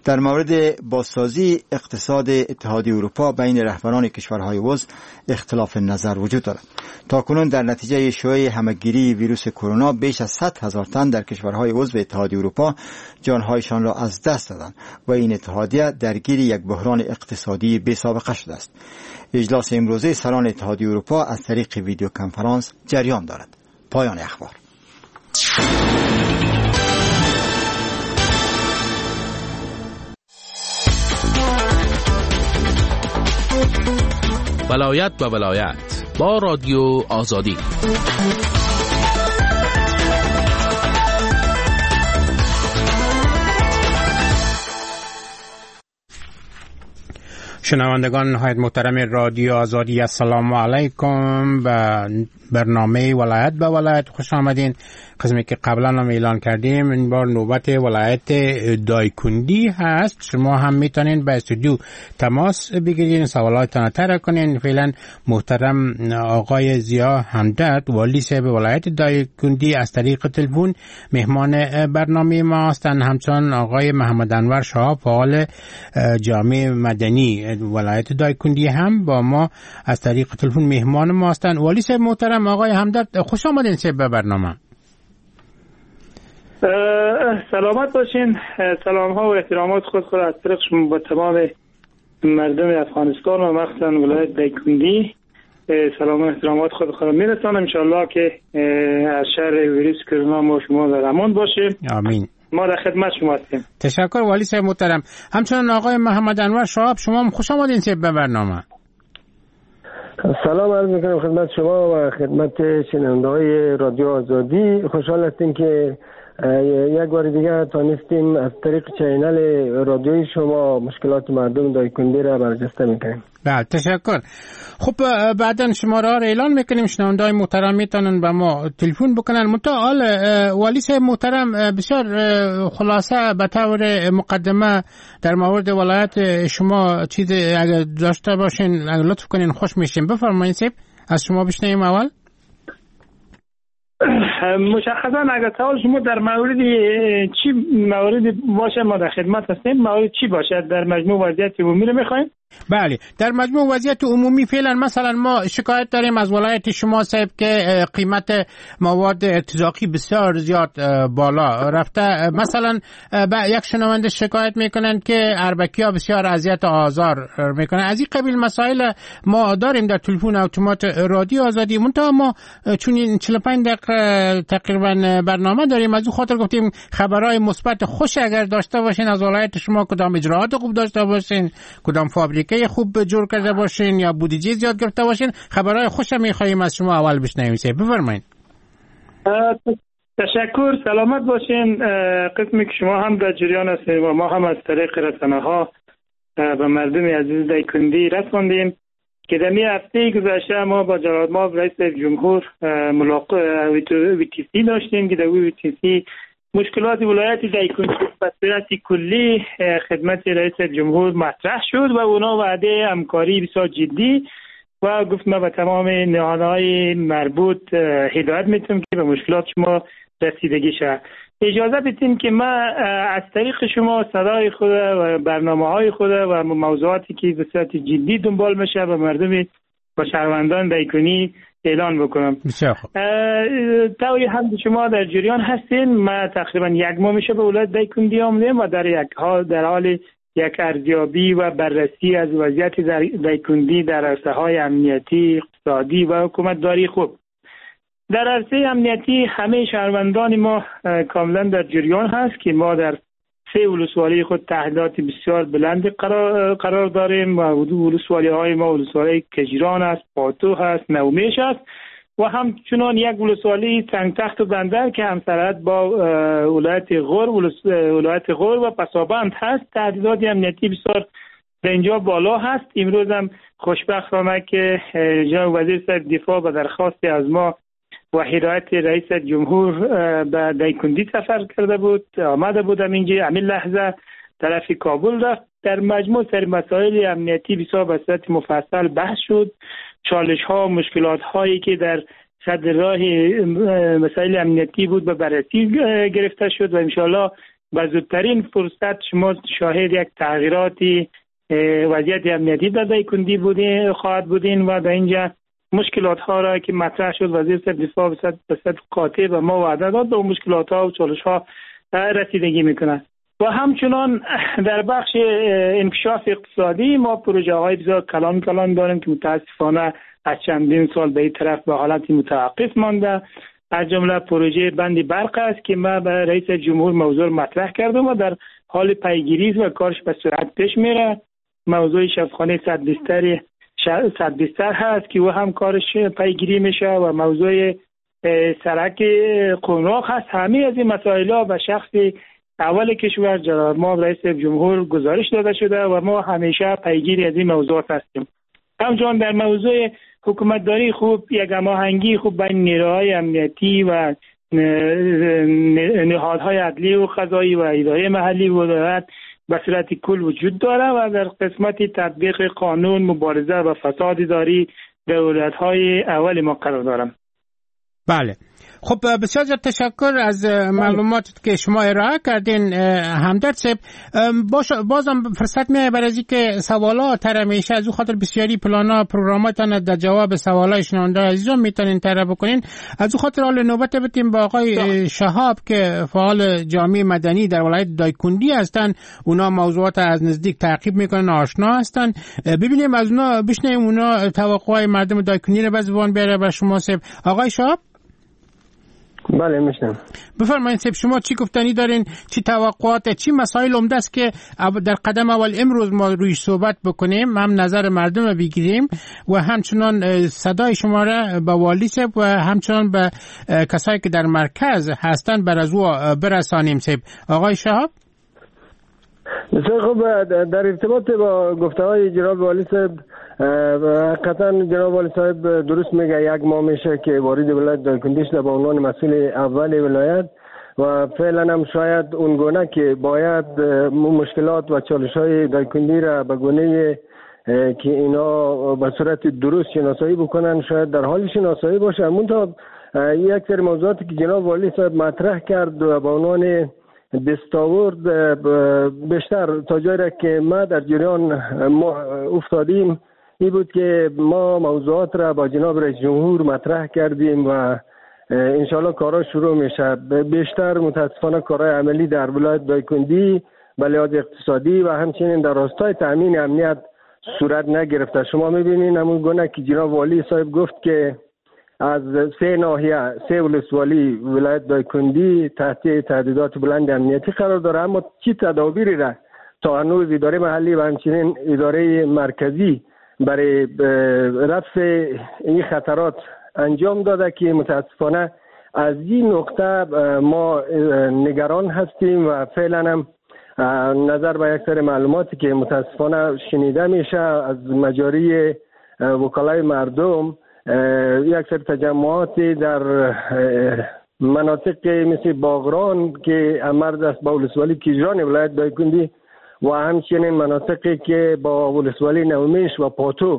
در مورد بازسازی اقتصاد اتحادیه اروپا بین رهبران کشورهای عضو اختلاف نظر وجود دارد. تاکنون در نتیجه شیوع همهگیری ویروس کرونا بیش از 100,000 تن در کشورهای عضو اتحادیه اروپا جانهایشان را از دست دادند و این اتحادیه درگیر یک بحران اقتصادی بی‌سابقه شده است. اجلاس امروزه سران اتحادیه اروپا از طریق ویدیو کنفرانس جریان دارد. پایان اخبار. ولایت و ولایت با رادیو آزادی. شنوندگان نهایت محترم رادیو آزادی، السلام علیکم. به برنامه ولایت به ولایت خوش آمدین. قسمی که قبلا هم اعلان کردیم این بار نوبت ولایت دایکندی هست. شما هم میتونین به استودیو تماس بگیرین، سوالاتتان طرح کنین. فعلا محترم آقای ضیا همدرد والی صاحب ولایت دایکندی از طریق تلفن مهمان برنامه ما هستند. همچنان آقای محمد انور شهاب فعال جامعه مدنی ولایت دایکندی هم با ما از طریق تلفن مهمان ما هستند. والی صاحب محترم آقای همدرد خوش آمدین صاحب به برنامه. سلامت باشین. سلام ها و احترامات خود از طرف شما با تمام مردم افغانستان و مخصوصا ولایت دایکندی سلام و احترامات خود میرسانم. انشالله که از شر ویروس کرونا ما شما در امان باشیم. آمین. ما در خدمت شما هستیم. تشکر والی صاحب محترم. همچنان آقای محمد انور شهاب شما هم خوش آمدین صاحب به برنامه. سلام عرض میکنم خدمت شما و خدمت شنونده‌های رادیو آزادی. خوشحال هستیم که یک بار دیگه تانستیم از طریق چینل رادیوی شما مشکلات مردم دایکندی را برجسته میکنیم. بله تشکر. خب بعدا شماره ها را اعلان میکنیم، شنونده‌های محترم میتونن به ما تلفن بکنن. متعال والی صاحب محترم بسیار خلاصه به طور مقدمه در مورد ولایت شما چیز اگر داشته باشین اگر لطف کنین خوش میشیم. بفرمایید صاحب، از شما بشنویم اول. مشخصا اگر سوال شما در مورد چی موردی باشه ما در خدمت هستیم. مورد چی باشه در مجموع وضعیت عمومی رو میخوایم؟ بله در مجموع وضعیت عمومی فعلا مثلا ما شکایت داریم از ولایت شما صاحب که قیمت مواد ارتزاقی بسیار زیاد بالا رفته. مثلا یک شنونده شکایت میکنن که اربکی‌ها بسیار اذیت و آزار میکنن. از این قبیل مسائل ما داریم در تلفن اتومات رادیو آزادی. منتها ما چون این 45 دقیقه تقریبا برنامه داریم از اون خاطر گفتیم خبرهای مثبت خوش اگر داشته باشین از ولایت شما، کدام اجراءات خوب داشته باشین، کدام فابریکه خوب جور کرده باشین یا بودجه زیاد گرفته باشین، خبرهای خوش می‌خوایم از شما اول بشنویم. بفرمایید. تشکر. سلامت باشین. قسمی که شما هم در جریان هستید و ما هم از طریق رسانه‌ها به مردم عزیز دایکندی رساندیم که در هفته گذشته ما با جناب ماب رئیس جمهور ملاقات ویتیسی داشتیم که در ویتیسی مشکلات ولایت دایکندی به صورت کلی خدمت رئیس جمهور مطرح شد و اونا وعده همکاری بسیار جدی و گفت ما به تمام نهادهای مربوط هدایت میتونم که به مشکلات شما رسیدگی شه. اجازه بدین که ما از طریق شما صدای خود و برنامه‌های خود و موضوعاتی که به صورت جدی دنبال میشه به مردم و شهروندان دایکنی اعلان بکنم. طوری هم شما در جریان هستین. ما تقریبا یک ماه میشه به ولایت دایکندی آمدیم و در حال یک ارزیابی و بررسی از وضعیت دایکندی در عرصه‌های امنیتی، اقتصادی و حکومت داری خوب. در عرصه امنیتی همه شهروندان ما کاملا در جریان هست که ما در 3 ولسوالی خود تهدیدات بسیار بلند قرار داریم و ولسوالی‌های ما ولسوالی کجیران است، پاتو هست، نومیش است و همچنان یک ولسوالی تنگتخت و بندر که همسرعت با ولایت غور و پسابند هست. تهدیدات امنیتی بسیار در اینجا بالا هست. امروز هم خوشبختانه که جناب وزیر صاحب دفاع به درخواست از ما و هدایت رئیس جمهور به دایکندی سفر کرده بود، آمده بودم اینجا همین لحظه طرف کابل رفت. در مجموع سر مسائل امنیتی بسیار به صورت مفصل بحث شد. چالش ها، مشکلات هایی که در صدر راه مسائل امنیتی بود به بررسی گرفته شد و انشالله و زودترین فرصت شما شاهد یک تغییراتی وضعیت امنیتی در دایکندی خواهد بودین و در اینجا مشکلات ها را که مطرح شد وزیر صاحب دفاع به صورت قاطع و ما وعده داد به مشکلات ها و چالش ها رسیدگی میکنه. و همچنان در بخش انکشاف اقتصادی ما پروژه های بسیار کلان داریم که متاسفانه از چندین سال به این طرف به حالت متوقف مانده. از جمله پروژه بند برق است که ما به رئیس جمهور موضوع مطرح کردم و در حال پیگیری و کارش به سرعت پیش میره. موضوع شفاخانه 100 بستر هست که او هم کارش پیگیری میشه و موضوع سرک قوناق هست. همه از این مسائل ها به شخص اول کشور جناب ما رئیس جمهور گزارش داده شده و ما همیشه پیگیری از این موضوعات هستیم. همچنان در موضوع حکومتداری خوب یک هماهنگی خوب بین نیروهای امنیتی و نهادهای عدلی و قضایی و اداره محلی و ولایت به صورت کل وجود داره و در قسمت تطبیق قانون مبارزه و فساد اداری در ولایت‌های اول ما قرار دارم. بله. خب بسیار تشکر از معلوماتی که شما ارائه کردین همدرد صاحب. بازم فرصت میاد برای اینکه سوالا طرح میشه از اون خاطر بسیاری پلانا پروگراماتون در جواب سوالای شنونده عزیزان میتونین طرح بکنین. از اون خاطر حال نوبت بدیم با آقای شهاب که فعال جامعه مدنی در ولایت دایکندی هستن. اونا موضوعات از نزدیک تعقیب میکنن، آشنا هستن. ببینیم از اونا بشنویم اونا توقعای مردم دایکندی رو به زبان بیاره بر شما صاحب. آقای شهاب. بله میشنم. بفرمایید صاحب شما چی گفتنی دارین؟ چی توقعات، چی مسائل عمده است که در قدم اول امروز ما رویش صحبت بکنیم، هم نظر مردم رو بگیریم و همچنان صدای شما را به والی صاحب و همچنان به کسایی که در مرکز هستن بر از او برسانیم صاحب. آقای شهاب. بسیار خوب. در ارتباط با گفته‌های جناب والی صاحب حقیقتا جناب والی صاحب درست میگه. یک ماه میشه که وارد ولایت دایکندی شده به عنوان مسئول اول ولایت و فعلا هم شاید اون گونه که باید مشکلات و چالش‌های دایکندی را به گونه که اینا به صورت درست شناسایی بکنن شاید در حال شناسایی باشه. منتها یک سری موضوعاتی که جناب والی صاحب مطرح کرد و به عنوان دستاورد بیشتر تا جایی را که ما در جریان ما افتادیم این بود که ما موضوعات را با جناب رئیس جمهور مطرح کردیم و انشالله کارها شروع میشه. بیشتر متاسفانه کارهای عملی در ولایت دایکندی به لحاظ اقتصادی و همچنین در راستای تامین امنیت صورت نگرفته. شما میبینین همون گونه که جناب والی صاحب گفت که از 3 ناحیه 3 ولسوالی ولایت دایکندی تحت تهدیدات بلند امنیتی قرار داره، اما چی تدابیری را تا هنوز اداره محلی و همچنین اداره مرکزی برای رفع این خطرات انجام داده که متاسفانه از این نقطه ما نگران هستیم و فعلا هم نظر به یک سری معلوماتی که متاسفانه شنیده میشه از مجاری وکلای مردم یک سری تجمعاتی در مناطق مثل باغران که امرد است با ولسوالی کیجان ولایت دایکندی و همچنین مناطقی که با ولسوالی نومیش و پاتو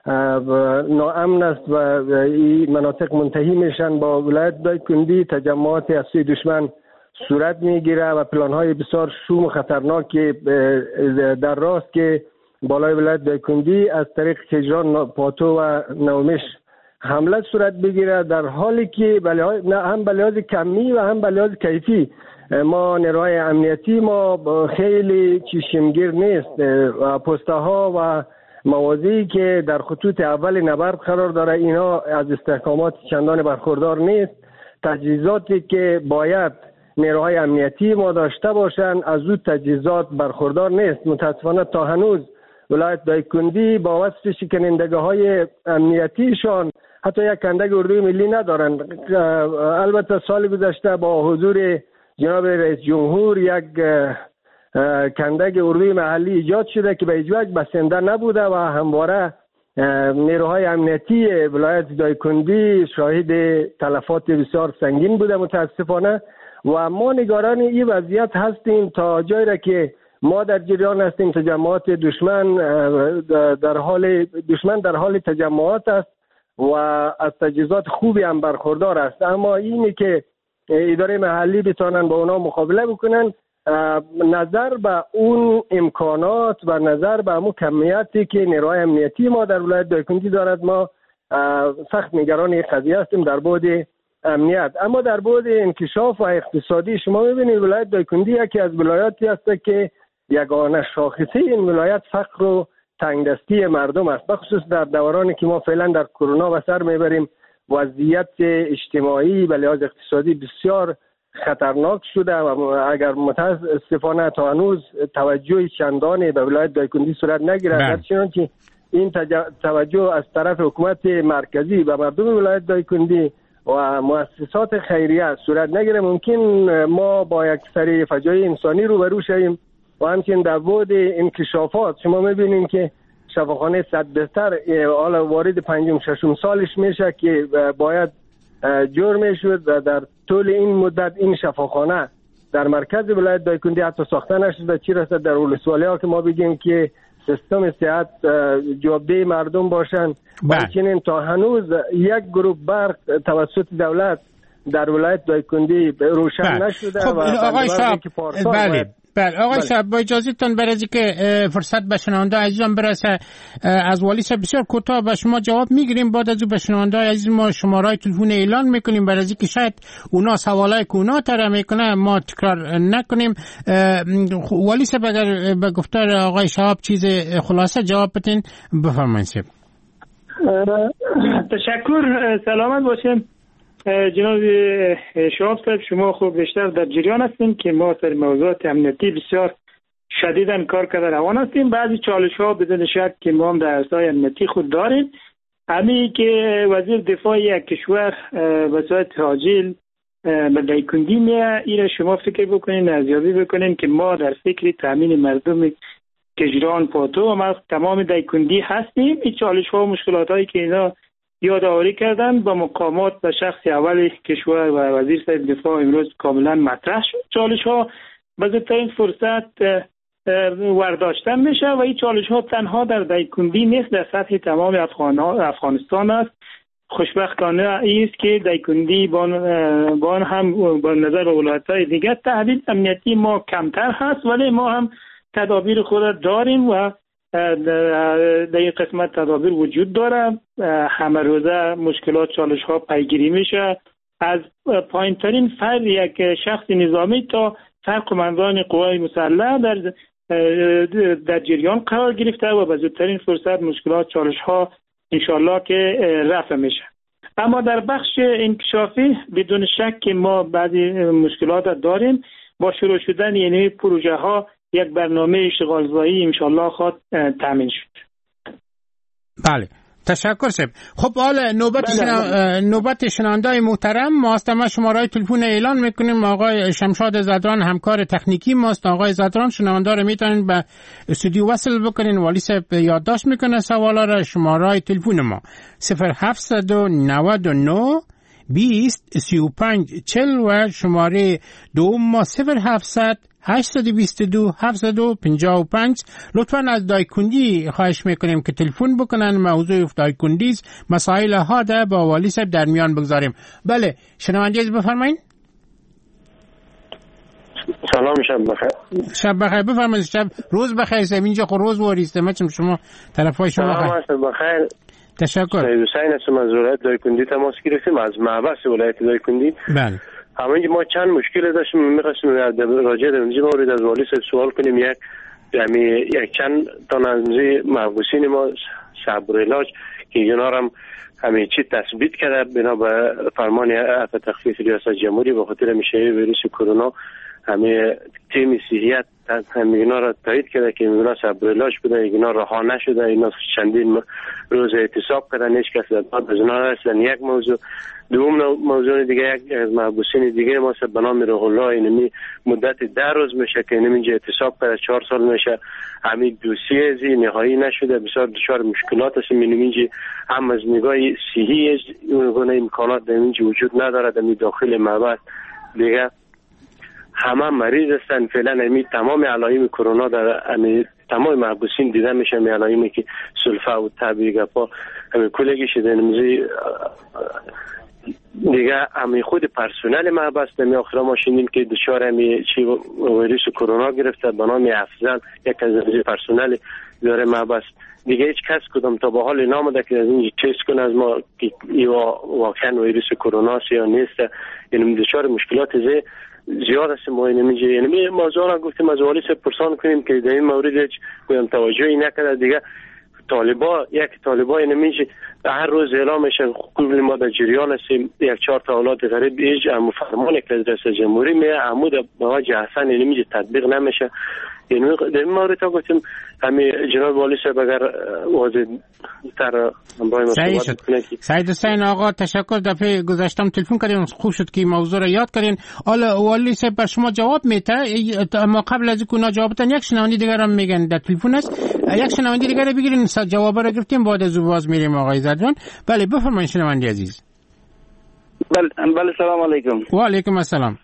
ناامن است و این مناطق منتهی میشن با ولایت دایکندی. تجمعات از سوی دشمن صورت میگیره و پلانهای بسیار شوم و خطرناک در راست که بالای ولایت دایکندی از طریق کیجان، پاتو و نومیش حمله صورت بگیره، در حالی که هم به لحاظ کمی و هم به لحاظ کیفی ما نیروهای امنیتی ما خیلی چشمگیر نیست و پسته ها و موازی که در خطوط اول نبرد قرار داره اینا از استحکامات چندان برخوردار نیست. تجهیزاتی که باید نیروهای امنیتی ما داشته باشن از او تجهیزات برخوردار نیست. متاسفانه تا هنوز ولایت دایکندی با وصف شکنندگی‌های امنیتیشان حتی یک کندگ اردوی ملی ندارن. البته سال گذشته با حضور جناب رئیس جمهور یک کندگ اردوی محلی ایجاد شده که به هیچ وجه بسنده نبوده و همواره نیروهای امنیتی ولایت دایکندی شاهد تلفات بسیار سنگین بوده متاسفانه و ما نگران این وضعیت هستیم تا جایی را که ما در جریان هستیم. تجمعات دشمن در حال تجمعات است و از تجهیزات خوبی هم برخوردار است، اما اینی که اداره محلی بتوانند با اونا مقابله بکنن نظر به اون امکانات و نظر به اون کمیتی که نیروهای امنیتی ما در ولایت دایکنی دارد، ما سخت نگران این قضیه هستیم در بعد امنیت. اما در بعد انکشاف و اقتصادی شما می‌بینید ولایت دایکنی یکی از ولایاتی است که یگانه شاخصه این ولایت فقر و تنگدستی مردم است، بخصوص در دورانی که ما فعلا در کرونا به سر میبریم. وضعیت اجتماعی و لحاظ اقتصادی بسیار خطرناک شده و اگر متاسفانه تا هنوز توجه چندانی به ولایت دایکنی صورت نگیرد، درچنانچه این توجه از طرف حکومت مرکزی و مردم ولایت دایکنی و مؤسسات خیریه صورت نگیره، ممکن ما با یک سری فجایع انسانی روبرو شویم. و همچنین در بعد انکشافات شما میبینید که شفاخانه 100 بستر حالا وارد 5-6 سالش میشه که باید جور میشود و در طول این مدت این شفاخانه در مرکز ولایت دایکنی حتی ساخته نشده، چی رسد در ولسوالی ها که ما بگیم که سیستم صحت جوابده مردم باشن. همچنین تا هنوز یک گروه برق توسط دولت در ولایت دایکنی روشن نشده. خب آقای صاحب، بله آقای صاحب با اجازهتون برای که فرصت به شنونده عزیزان برسه، از والی صاحب بسیار کوتاه به شما جواب میگیریم، بعد از او به شنونده عزیز ما شماره تلفن اعلان میکنیم برای که شاید اونا سوالای که اونا طرح میکنه ما تکرار نکنیم. والی صاحب اگر به گفتار آقای شهاب چیز خلاصه جواب بدین بفرمایید. تشکر، سلامت باشین. جناب شهاب صاحب، شما خوب بیشتر در جریان هستین که ما سر موضوعات امنیتی بسیار شدیداً کار کرده روان هستیم. بعضی چالش ها بدون شک که ما هم در عرصه امنیتی خود داریم. همین که وزیر دفاع یک کشور به صورت عاجل به دایکنی میه، این شما فکر بکنین، ارزیابی بکنین که ما در فکر تامین مردم کشوران پاتو و تمام دایکنی هستیم. این چالش ها و مشکلات هایی که اینا یادآوری کردن با مقامات و شخص اول کشور و وزیر صاحب دفاع امروز کاملا مطرح شد. چالش ها به زودترین فرصت ورداشتن میشه و این چالش ها تنها در دایکنی نیست، در سطح تمام افغانستان است. خوشبختانه است که دایکنی با هم با نظر به ولایت‌های دیگر تهدید امنیتی ما کمتر هست، ولی ما هم تدابیر خود داریم و در این قسمت تدابیر وجود داره. همه روزه مشکلات چالش ها پیگیری میشه، از پایین ترین فرد یک شخص نظامی تا سرقمندان قوای مسلح در جریان قرار گرفته و به زودترین فرصت مشکلات چالش ها انشالله که رفع میشه. اما در بخش انکشافی بدون شک که ما بعضی مشکلات داریم. با شروع شدن یعنی پروژه ها یک برنامه اشتغالزایی انشالله خود تامین شد. بله تشکر سب. خب حالا نوبت شنوندای محترم ماست. ما شماره تلفن اعلان میکنیم. آقای شمشاد زدران همکار تکنیکی ماست. آقای زدران شنوندا رو میتونین به استودیو وصل بکنین. والی صاحب یادداشت میکنه سوالا را. شماره تلفن ما 0799 20 35 40 و شماره دوم ما 0700 822 755. لطفاً از دایکنی خواهش میکنیم که تلفن بکنن. موضوع دایکنی مسائل ها ده با والی صاحب در میان بگذاریم. بله شنونده بفرمایید. سلام، شب بخیر. شب بخیر، بفرمایید. شب روز بخیر. اینجا خو روز واریسته مچم شما طرفای شما بخیر. سلام بخیر. تشکر. حسین هستم از ولایت دایکنی تماس گرفتیم، از محبس ولایت دایکنی. بله. همین ما چند مشکل داشتیم، می‌خواستیم راجع به این مورد از والی صاحب سوال کنیم. یک چند تا از محبوسین ما صبر علاج که اینا هم همین چی تثبیت کرده بنا به فرمان عفو تخفیف ریاست جمهوری به خاطر میشه ویروس کرونا، همه تیم صحت همه اینا را تایید کرده که اینا صبر علاج بوده، اینا رها نشده. اینا چندین روز اعتصاب کردن، هیچ کس داد از اینا نرسیدن. یک موضوع. دوم موضوع دیگه، یک از محبوسین دیگه ما به نام روح الله اینمی مدت 10 روز میشه که اینجا اعتصاب کرده، 4 سال میشه همین دوسیه زی نهایی نشده. بسیار دچار مشکلات است. اینجا هم از نگاه صحی اون امکانات در اینجا وجود نداره. در داخل معبد دیگه همه مریض هستن. فعلا همین تمام علائم کرونا در تمام محبوسین دیده میشه. می علائمی که سلفه و تب گپا همین کلگی شده. نمیزی دیگه امی خود پرسنل محبس می آخر ما شنیدیم که دچار امی چی ویروس کرونا گرفته به نام افضل، یک از پرسنل داره محبس. دیگه هیچ کس کدام تا به حال نامده که از این تست کنه از ما که واقعا ویروس کرونا است یا نیست. یعنی دچار مشکلات زیاد است. ما یعنی موضوع را گفتیم از والی پرسان کنیم که در این مورد هیچ کدام توجهی نکرده. دیگه طالبا نمیشه هر روز اعلام میشه کل ما در جریان هستیم. 1-4 تا اولاد غریب هیچ فرمانی که از رئیس جمهوری می عمود به وجه حسن نمیشه تطبیق نمیشه. یعنی در این مورد تا گفتیم همین جناب والی صاحب اگر واضح تر با ما صحبت کنه. سعید حسین آقا تشکر. دفعه گذشتم تلفن کردیم، خوب شد که موضوع را یاد کردین. حالا والی صاحب بر شما جواب میده، اما قبل از اینکه اونا جواب بدن یک شنونده دیگر هم میگن در تلفن است. یک شنونده دیگر رو بگیرین، جواب را گرفتیم بعد از باز میریم آقای زدران. بله بفرمایید شنونده عزیز. بله سلام علیکم. و علیکم السلام.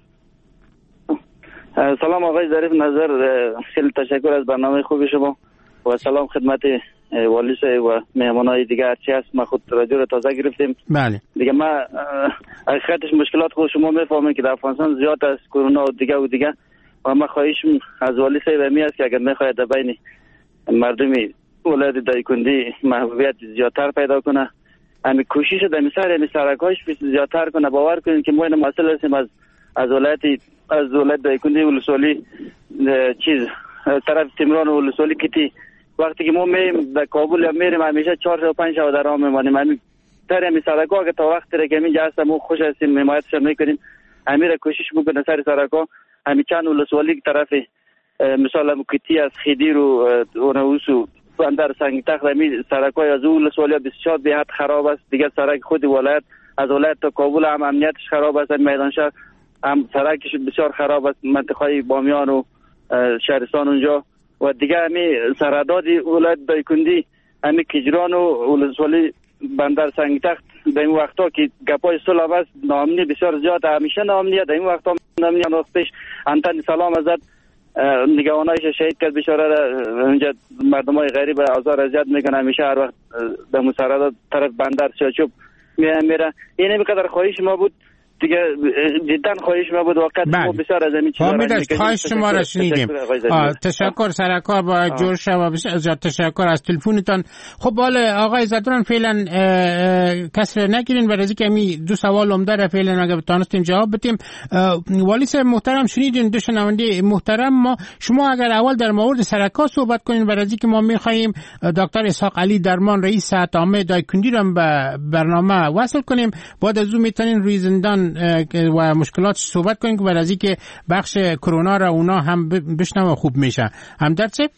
سلام آقای ظریف نظر، خیلی تشکر از برنامه خوب شما و سلام خدمت والی صاحب و مهمانای دیگه هرچی هست. ما خود رادیو رو تازه گرفتیم. بله دیگه ما حقیقتش مشکلات خود شما میفهمین که در افغانستان زیاد است کرونا و دیگه و ما خواهشم از والی صاحب می است که اگر میخواید در بین مردم ولایت دایکندی محبوبیت زیادتر پیدا کنه، همین کوشش در مثال سرکاش زیادتر کنه. باور کنید که ما مسئله هستیم از ولایت دایکندی ولسوالی طرف تمران ولسوالی کتی. وقتی که ما میریم در کابل یا میریم همیشه 4 تا 5 شب در راه میمانیم. همین تر همین سرکا که تا وقتی را که همین جا هستم خوش هستیم حمایتش میکنیم. همین را کوشش میکنه سر سرکا همین چند ولسوالی طرف مثلا کتی از خیدیر و اونوسو بندر سنگ تخت همین سرکای از ولسوالی بسیار به حد خراب است. دیگه سرک خود ولایت از ولایت تا کابل هم امنیتش خراب است. میدان شهر هم سرکش بسیار خراب است، منطقه بامیان و شهرستان اونجا و دیگه همین سرحدات ولایت دایکندی همین کجران و ولسوالی بندر سنگ تخت در این وقتا که گپای صلح است ناامنی بسیار زیاد همیشه ناامنیه. در این وقتا ناامنی وقت پیش انتن سلام ازت نگهبانایش شهید کرد بیچاره اونجا مردمای غریب آزار اذیت میکنه. همیشه هر وقت در مسرحات طرف بندر سیاچوب میره. این بقدر خواهش ما بود دیگه، جدا خواهش ما بود وقت ما بسیار از همین چیزا خواهش شما را شنیدیم. تشکر سرکار با جور شما بسیار تشکر از تلفنتان. خب حالا آقای زدران فعلا کسر نگیرین برای اینکه می دو سوال عمده را فعلا اگه بتونستیم جواب بدیم. والی صاحب محترم شنیدین دو شنونده محترم. شما اگر اول در مورد سرکار صحبت کنین برای اینکه ما می‌خوایم دکتر اسحاق علی درمان رئیس هیئت عامه دایکندی را به برنامه وصل کنیم، بعد از اون میتونین روی زندان و مشکلات صحبت کنیم که برای از اینکه بخش کرونا را اونا هم بشنوه خوب میشه. همدرد صاحب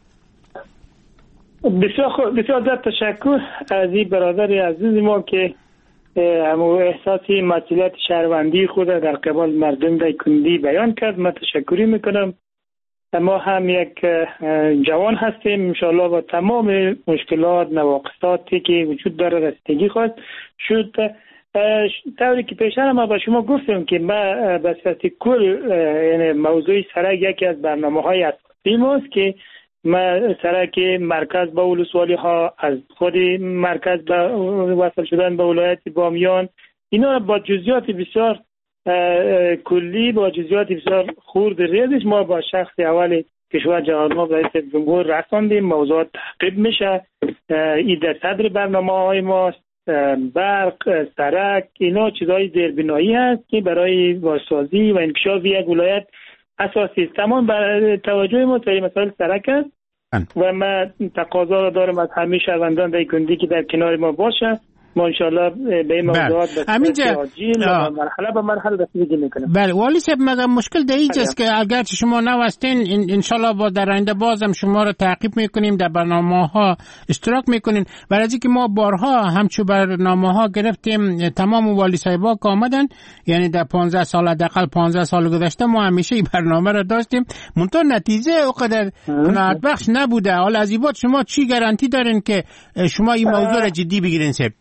بسیار زیاد تشکر از این برادر عزیز ما که همو احساسی مسئولیت شهروندی خود در قبال مردم دایکندی بیان کرد. من تشکری میکنم. ما هم یک جوان هستیم انشاءالله با تمام مشکلات نواقصاتی که وجود داره رسیدگی خواهد شد. طوری که پیشتر ما با شما گفتم که ما به صورت کل یعنی موضوع سرک یکی از برنامه‌های اساسی ماست که ما سرک مرکز با ولسوالی ها از خود مرکز به وصل شدن به ولایت بامیان اینا با جزئیات بسیار کلی با جزئیات بسیار خرد ریزش ما با شخص اول کشور جناب رئیس جمهور رساندیم. موضوعات تعقیب میشه. این در صدر برنامه‌های ماست. برق، سرک، اینا چیزای زیربنایی هست که برای بازسازی و انکشاف یک ولایت اساسی است. تمام بر توجه ما سر مسائل سرک است و ما تقاضا را دارم از همه شهروندان دایکندی که در کنار ما باشه. ما انشالله به این موضوعات مرحله به مرحله رسیدگی میکنیم. بله والی صاحب مگه مشکل در اینجاست که اگر شما نوستین انشالله با در آینده بازم شما رو تعقیب میکنیم، در برنامه‌ها اشتراک میکنین. برای اینکه ما بارها همچو برنامه‌ها گرفتیم تمام والی صاحبا که آمدن، یعنی در 15 سال حداقل 15 سال گذشته ما همیشه این برنامه رو داشتیم، منتها نتیجه اونقدر قناعت بخش نبوده. حالا از این بعد شما چی گارانتی دارین که شما این موضوع رو جدی بگیرین صاحب؟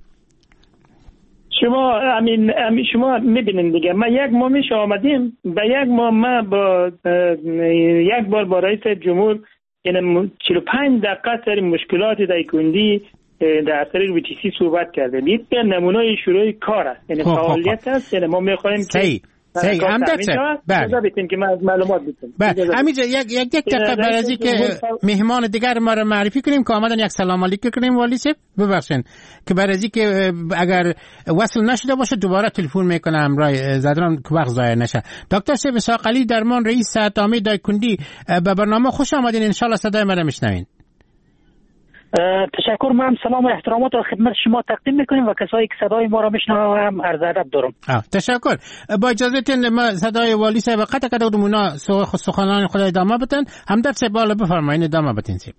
شما میبینید دیگه ما یک ماه میشه آمدیم به یک ماه ما با یک بار با رئیس جمهور یعنی 45 دقیقه سر مشکلات دایکندی در طریق ویتیسی صحبت کردیم. این نمونه شروع کار است، یعنی فعالیت است. یعنی ما می‌خوایم که صحیح همدرد بله که من از معلومات بدم. بله همینجا یک دقیقه برای از اینکه مهمان دیگر ما رو معرفی کنیم که آمدن یک سلام علیکم کنیم والی صاحب ببخشید که برای از اینکه اگر وصل نشده باشه دوباره تلفن میکنم رای زدران که وقت ضایع نشه. دکتر صاحب اسحاق علی درمان رئیس اتامی دایکندی به برنامه خوش آمدین. ان شاء الله صدای ما رو میشنوین. تشکر. من سلام و احترامات را خدمت شما تقدیم میکنیم و کسایی که صدای ما را میشنوند هم عرض ادب دارم. تشکر. با اجازهتون ما صدای والی صاحب قطع کرده بودم، اونا سخنان خود ادامه بدن. همدرد صاحب بالا بفرمایید ادامه بدین صاحب.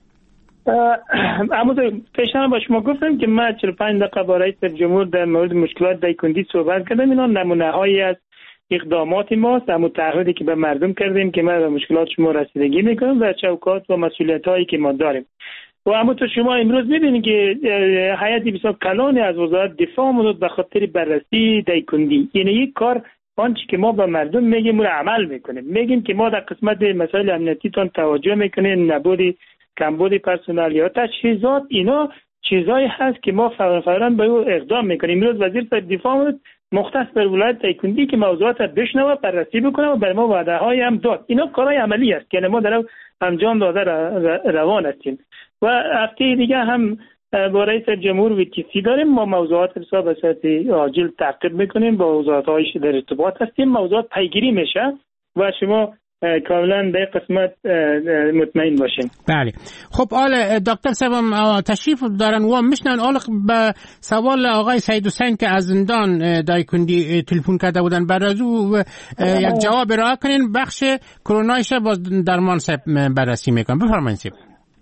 اما پیشتر با شما گفتم که ما 45 دقیقه با رئیس جمهور در مورد مشکلات دایکندی صحبت کردم. اینا نمونه هایی از اقدامات ماست، اما تعهدی که به مردم کردیم که ما به مشکلات شما رسیدگی میکنیم و چوکات و مسئولیت هایی که ما داریم. و اما تو شما امروز میبینید که هیئت بسیار کلانی از وزارت دفاع آمد به خاطر بررسی دایکندی. یعنی یک کار آنچه که ما به مردم میگیم رو عمل میکنیم. میگیم که ما در قسمت مسائل امنیتی تان توجه میکنیم، نبود کمبود پرسنل یا تجهیزات، اینا چیزایی هست که ما فوراً به او اقدام میکنیم. امروز وزیر دفاع آمد مختص بر ولایت دایکندی که موضوعات بشنوه بررسی بکنه و برای ما وعده های هم داد. اینا کارهای عملی است که ما در انجام داده روان هستیم. و هفته دیگه هم با رئیس جمهور ویتیسی داریم. ما موضوعات حساب به صورت عاجل تعقیب میکنیم، با وزارت‌هایش در ارتباط هستیم، موضوعات پیگیری میشه و شما کاملا در قسمت مطمئن باشین. بله. خب حالا دکتر صاحب تشریف دارن و میشنن. حالا به سوال آقای سید حسین که از زندان دایکندی تلفن کرده بودن بعد از او یک جواب ارائه کنین. بخش کرونایش با درمان صاحب بررسی میکنم. بفرمایید صاحب.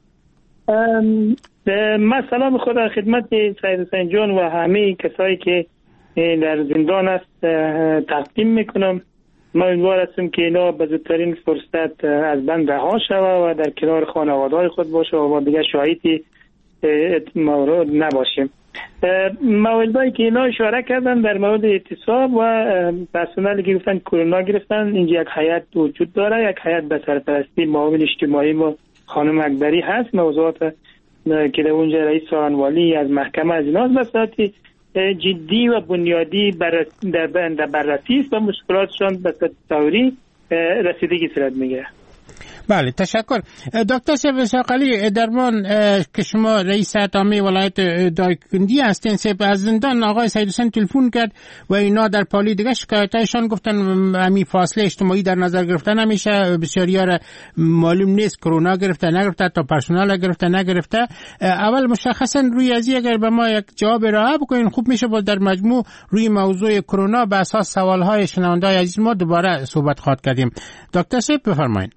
من سلام خدا خدمت سید حسین جان و همه کسایی که در زندان است تقدیم میکنم. ما امیدوار هستیم که اینا به زودترین فرصت از بند رها شوه و در کنار خانواده‌های خود باشه و با دیگه شاهدی مورد نباشیم. موردی که اینا اشاره کردن در مورد اعتصاب و پرسنلی که گفتن کرونا گرفتن، اینجا یک هیئت وجود داره، یک هیئت به سرپرستی معاون اجتماعی ما خانم اکبری هست. موضوعات که در اونجا رئیس سخنوالی از محکمه از ایناست به صورت جدی و بنیادی در بررسی است و مشکلاتشان به صورت فوری رسیدگی صورت میگیره. بله تشکر. دکتر صاحب اسحاق علی درمان که شما رئیس اتامی ولایت دایکندی هستین، از زندان آقای سید حسین تلفن کرد و اینا در پالی دیگه شکایتایشان گفتن همین فاصله اجتماعی در نظر گرفتن همیشه بسیاری‌ها را معلوم نیست کرونا گرفته نگرفته، تا پرسنل گرفته نگرفته. اول مشخصا روی ازی اگر به ما یک جواب ارائه بکنین خوب میشه. با در مجموع روی موضوع کرونا به اساس سوال‌های شنونده‌های عزیز ما دوباره صحبت خواهد کردیم. دکتر صاحب بفرمایید.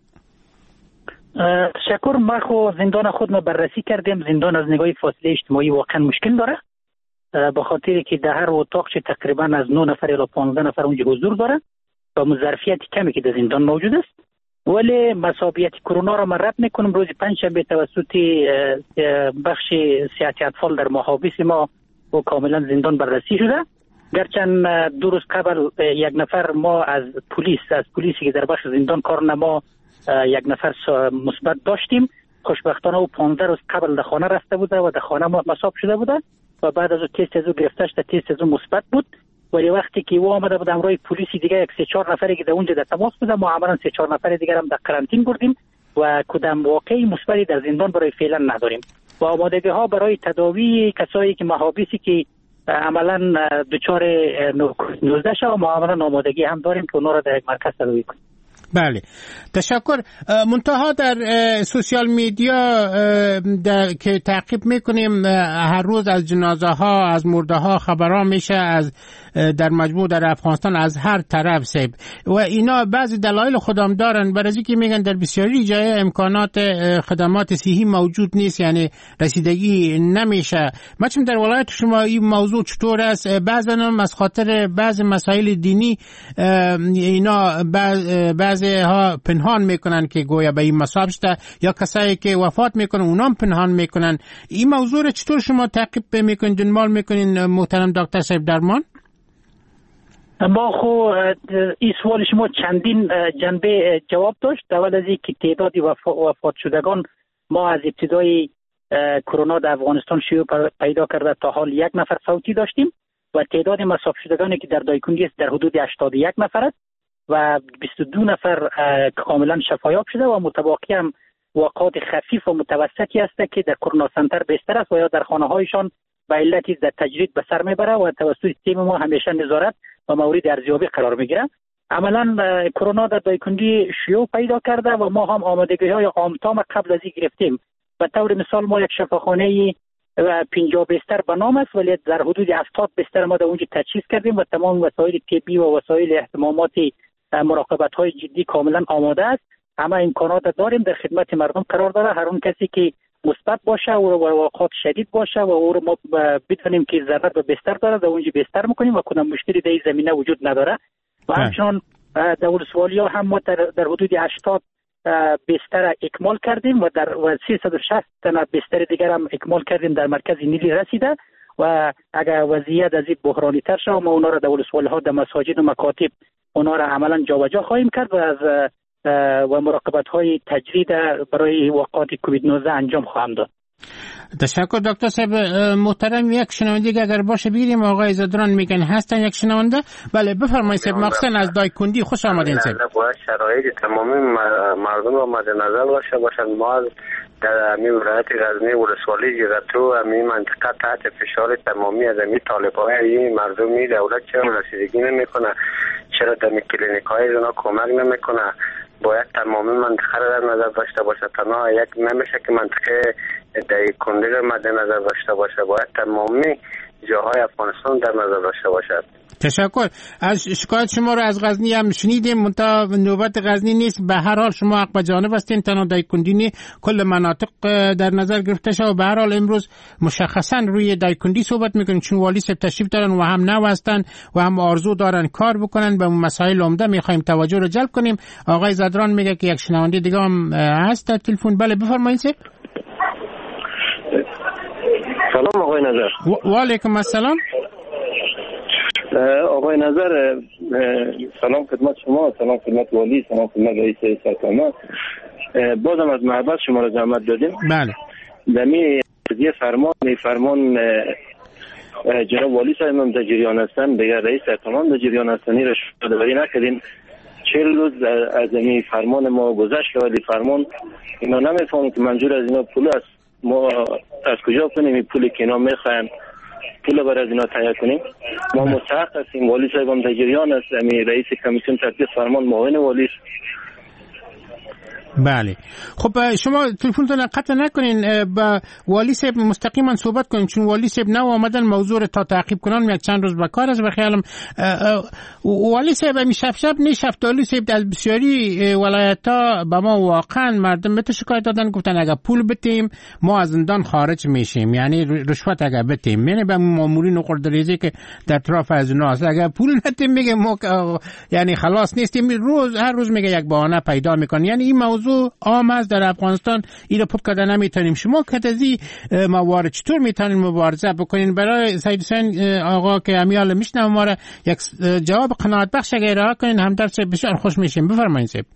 تشکر. ما خو زندان خود ما بررسی کردیم. زندان از نگاه فاصله اجتماعی واقعا مشکل داره، به خاطر که در هر اتاق تقریبا از 9 نفر الی 15 نفر اونجا حضور داره و ظرفیت کمی که در زندان موجود است. ولی مسئولیت کرونا را من رد میکنم. روز پنجشنبه توسط بخش صحت اطفال در محابس ما و کاملا زندان بررسی شده. گرچند 2 روز قبل یک نفر ما از پلیسی که در بخش زندان کار نما یک نفر مثبت داشتیم. خوشبختانه او 15 روز قبل در خانه رفته بوده و در خانه مصاب شده بوده و بعد از تست از او گرفته شده، تست از او مثبت بود. ولی وقتی که او آمده بود همراه پلیسی دیگه یک 3-4 نفری که در اونجا در تماس بوده، ما عملاً 3-4 نفر دیگه هم در قرنطین بردیم و کدام واقعی مثبتی در زندان برای فعلا نداریم. و آمادگی ها برای تداوی کسایی که محابسی که عملاً دچار 19 شده ما عملاً آمادگی هم داریم که اونا را در یک مرکز تداوی کنیم. بله تشکر. منتها در سوشیال میدیا که تعقیب میکنیم هر روز از جنازه ها از مرده ها خبرها میشه از در مجموع در افغانستان از هر طرف سیب و اینا بعضی دلایل خودم دارن. برای اینکه میگن در بسیاری جای امکانات خدمات صحی موجود نیست، یعنی رسیدگی نمیشه. مثلا در ولایت شما این موضوع چطور است؟ بعضن از خاطر بعض مسائل دینی اینا بعضی ها پنهان میکنن که گویا به این مصاب شده، یا کسایی که وفات میکنن اونام پنهان میکنن. این موضوع رو چطور شما تعقیب میکنین دنبال میکنین محترم دکتر صاحب درمان؟ ما خو این سوال شما چندین جنبه جواب داشت. اول از اینکه تعداد وفات شدگان ما از ابتدای کرونا در افغانستان شیوع پیدا کرده تا حال 1 نفر فوتی داشتیم و تعداد مصاب شدگانی که در دایکنی است در حدود 81 نفر است و 22 نفر کاملا شفایاب شده و متباقی هم واقعات خفیف و متوسطی است که در کرونا سنتر بستر است و یا در خانه هایشان به علتی در تجرید به سر میبره و توسط تیم ما همیشه نظارت و مورد ارزیابی قرار میگیره. عملا کرونا در دایکنی شیوع پیدا کرده و ما هم آمادگی‌های عام‌تام قبل از این گرفتیم. به طور مثال ما یک شفاخانه و 50 بستر به نام است ولی در حدود 70 بستر ما در اونجا تجهیز کردیم و تمام وسایل طبی و وسایل احتمامات مراقبت‌های جدی کاملا آماده است. اما امکانات داریم در خدمت مردم قرار داره. هر اون کسی که مثبت باشه و واقعات شدید باشه و او رو ما بتونیم که ضرر به بستر داره در اونجا بستر میکنیم و کدام مشکلی در این زمینه وجود نداره. و همچنان در ولسوالی‌ها هم ما در حدود 80 بستر اکمال کردیم و در 360 تن بستر دیگر هم اکمال کردیم در مرکز نیلی رسیده و اگر وضعیت از این بحرانی تر شد ما اونا را در ولسوالی‌ها در مساجد و مکاتب اونا را عملا جابجا خواهیم کرد و از و مراقبت‌های تجرید برای وقایع کووید 19 انجام خواهم داد. تشکر دکتر صاحب محترم. یک شنونده اگر باشه بگیریم. آقای زدران میگن هستن یک شنونده. بله بفرمایید صاحب. مخصوصا از دایکندی خوش آمدین صاحب. باید شرایط تمامی مردم را مد نظر باشد. ما در همین ولایت غزنی ولسوالی جغتو همین منطقه تحت فشار تمامی از همین طالب‌های مردمی دولت چرا رسیدگی نمیکنه، چرا در کلینیک‌های اونا کمک نمیکنه. باید تمامی منطقه را در نظر داشته باشد. تنها یک نمیشه که منطقه دایکنی را مد نظر داشته باشه، باید تمامی جاهای افغانستان در نظر داشته باشد. تشکر. از شکایت شما رو از غزنی هم شنیدیم، منتها نوبت غزنی نیست. به هر حال شما حق به جانب هستین، تنها دایکندی کل مناطق در نظر گرفته شد و به هر حال امروز مشخصا روی دایکندی صحبت میکنیم چون والی صاحب تشریف دارن و هم نو هستن و هم آرزو دارن کار بکنن. به مسائل عمده میخوایم توجه رو جلب کنیم. آقای زدران میگه که یک شنونده دیگه هم هست در تلفن. بله بفرمایید صاحب. سلام آقای نظر. و علیکم السلام. آقای نظر سلام خدمت شما، سلام خدمت والی، سلام خدمت رئیس سرکارما. بازم از محبت شما را زحمت دادیم. بله. دمی قضیه فرمان جناب والی صاحب هم در جریان هستن، دیگر رئیس سرکارما در جریان هستن. را یادآوری نکردین 40 روز از این فرمان ما گذشت ولی فرمان اینا نمیفهمن که منظور از اینا پول است. ما از کجا کنیم این پولی که اینا میخواین پول برای از اینا تهیه کنیم؟ ما مستحق هستیم. والی صاحب هم در جریان است. رئیس کمیسیون تطبیق فرمان معاون والی. بله. خب شما تلفنتون قطع نکنین، با والی صاحب مستقیما صحبت کنین چون والی صاحب نو آمدن موضوع رو تا تعقیب کنن. یک چند روز بکار است. بخیالم والی صاحب می شب نشفت. والی صاحب از بسیاری ولایت‌ها به ما واقعا مردم بهت شکایت دادن، گفتن اگر پول بتیم ما از زندان خارج میشیم، یعنی رشوت اگر بتیم، یعنی به مامورین قراردادی که در اطراف از اونها است اگر پول نتیم میگه ما یعنی خلاص نیستیم. هر روز میگه یک بهانه پیدا میکنه. یعنی این موضوع عام است در افغانستان. اینو پاک کردن نمیتونیم. شما کدازی موارد چطور میتونین مبارزه بکنین؟ برای سید حسین آقا که امیال میشنم ما را یک جواب قناعت بخش اگر ارائه کنین هم درس بسیار خوش میشیم. بفرمایید صاحب.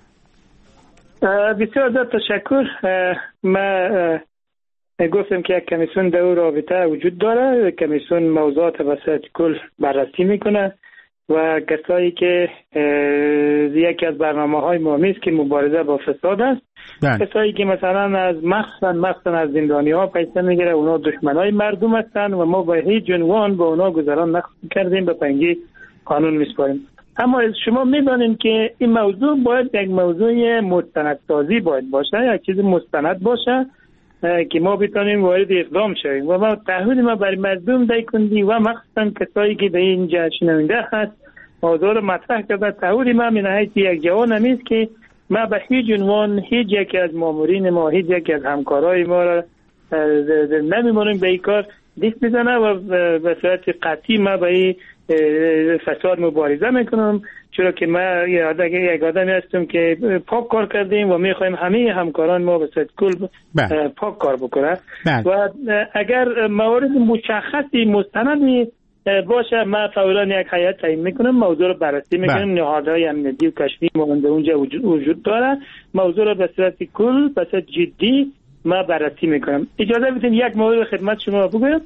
بسیار زیاد تشکر. ما گفتم که یک کمیسیون در رابطه وجود داره. کمیسیون موضوعات وسط کل بررسی میکنه و کسایی که یکی از برنامه‌های مهمی است که مبارزه با فساد است. کسایی که مثلا از مخصوصا از زندانی‌ها پیسه میگیره اونا دشمنای مردم هستند و ما با هیچ عنوان با اونا گذران نکردیم، به پنگی قانون میسپاریم. اما شما میدانید که این موضوع باید یک موضوع مستندسازی باید باشه، یک چیز مستند باشه که ما بتونیم وارد اقدام شویم و ما تعهد ما برای مردم دایکندی و مخصوصا کسایی که به اینجا شنونده هست موضوع رو مطرح کرده. تعهد ما نهایت یک جوان نیست که ما به هیچ عنوان هیچ یکی از مامورین ما، هیچ یکی از همکارای ما را نمیمونیم به این کار دست بزنه و به صورت قطعی ما به این فساد مبارزه میکنم، چرا که ما یک آدمی هستم که پاک کار کردیم و میخوایم همه همکاران ما به صورت کل پاک کار بکنه. و اگر موارد مشخصی مستندی باشه ما فوراً یک هیئت تعیین میکنم، موضوع رو بررسی میکنیم. نهادهای امنیتی و کشفی ما اونجا وجود داره. موضوع رو به صورت کل به صورت جدی ما بررسی میکنم. اجازه بدین یک موضوع خدمت شما بگویم.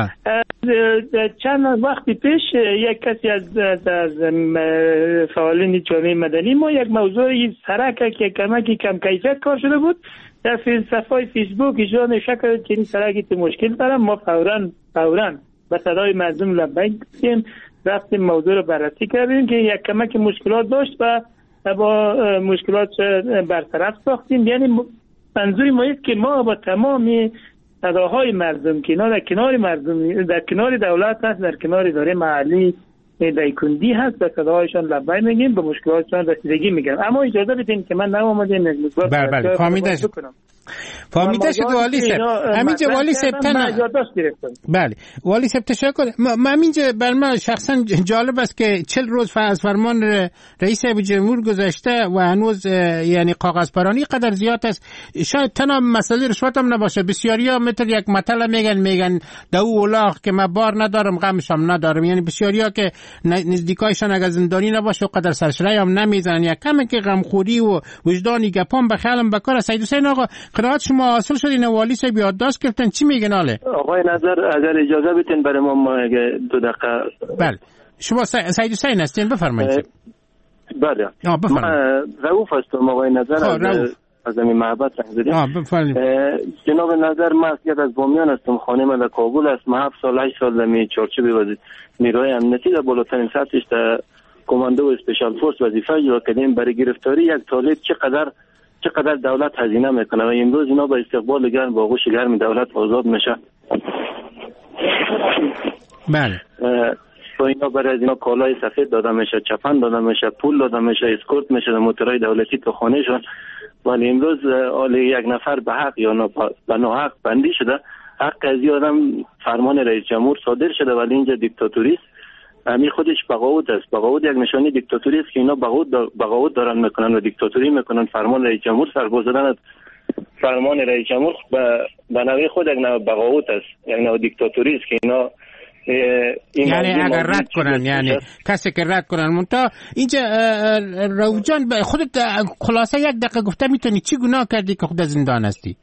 چند وقتی پیش یک کسی از فعالین جامعه مدنی ما یک موضوع سرک که کمکی کم کیفیت کار شده بود در صفحه فیسبوک ایشان نشان کرد که این سرکی تو مشکل داره. ما فوراً به صدای مردم لبیک گفتیم، رفتیم موضوع رو بررسی کردیم که یک کمک مشکلات داشت و با مشکلات برطرف ساختیم. یعنی منظوری ما است که ما با تمام صداهای مردم که اینا در کنار مردم، در کنار دولت هست، در کنار اداره محلی دایکندی هست، به صداهایشان لبیک میگیم، به مشکلاتشان رسیدگی میگم. اما اجازه بدین که من نمی‌آمدم بله فهمیده شد والی صاحب. همینجا والی صاحب بله والی صاحب تشکر. همینجا بر من شخصا جالب است که 40 روز از فرمان رئیس جمهور گذشته و هنوز یعنی کاغذ پرانی قدر زیاد است. شاید تنها مسئله رشوت هم نباشه. بسیاریا مثل یک مطلب میگن دو اولاغ که من بار ندارم غمشم ندارم. یعنی بسیاریا که نزدیکایشان اگر زندانی نباشه و قدر سرشرای هم نمیزنن، یک کمی که غمخوری و وجدانی گپام به خیالم بکار. سید حسین آقا قرائت شما حاصل شد، این والی صاحب یادداشت کردن چی میگن؟ حاله آقای نظر اگر اجازه بدین برای ما اگه 2 دقیقه. بله شما سید حسین هستین بفرمایید. بله رؤوف هستم آقای نظر از این محبت زنگ جناب نظر من از بامیان هستم، خانه من در کابل است. من 7 سال 8 سال در چارچوب نیروهای امنیتی در بالاترین سطحش در کماندو اسپیشال فورس وظیفه اجرا کردیم. برای گرفتاری یک طالب چقدر دولت هزینه میکنه و امروز اینا با استقبال گرم با آغوش گرم دولت آزاد میشه. بله با اینا برای از اینا کالای سفید داده میشه، چپن داده میشه، پول داده میشه، اسکورت میشه در موتورهای دولتی تا خانهشون. ولی امروز یک نفر به حق یا به ناحق بندی شده. حق از این آدم فرمان رئیس جمهور صادر شده ولی اینجا دیکتاتوری است. همین خودش بغاوت است. بغاوت یک نشانه دیکتاتوری است که اینا بغاوت دارن میکنن و دیکتاتوری میکنن. فرمان رئیس جمهور سرباز دادن فرمان رئیس جمهور به نوع خود یک نوع بغاوت است، یک نوع دیکتاتوری است که اینا یعنی اگر رد کنن، یعنی کسی که رد کنن. منتها اینجا رؤوف جان خودت خلاصه یک دقیقه گفته میتونی چی گناه کردی که خود زندان هستی؟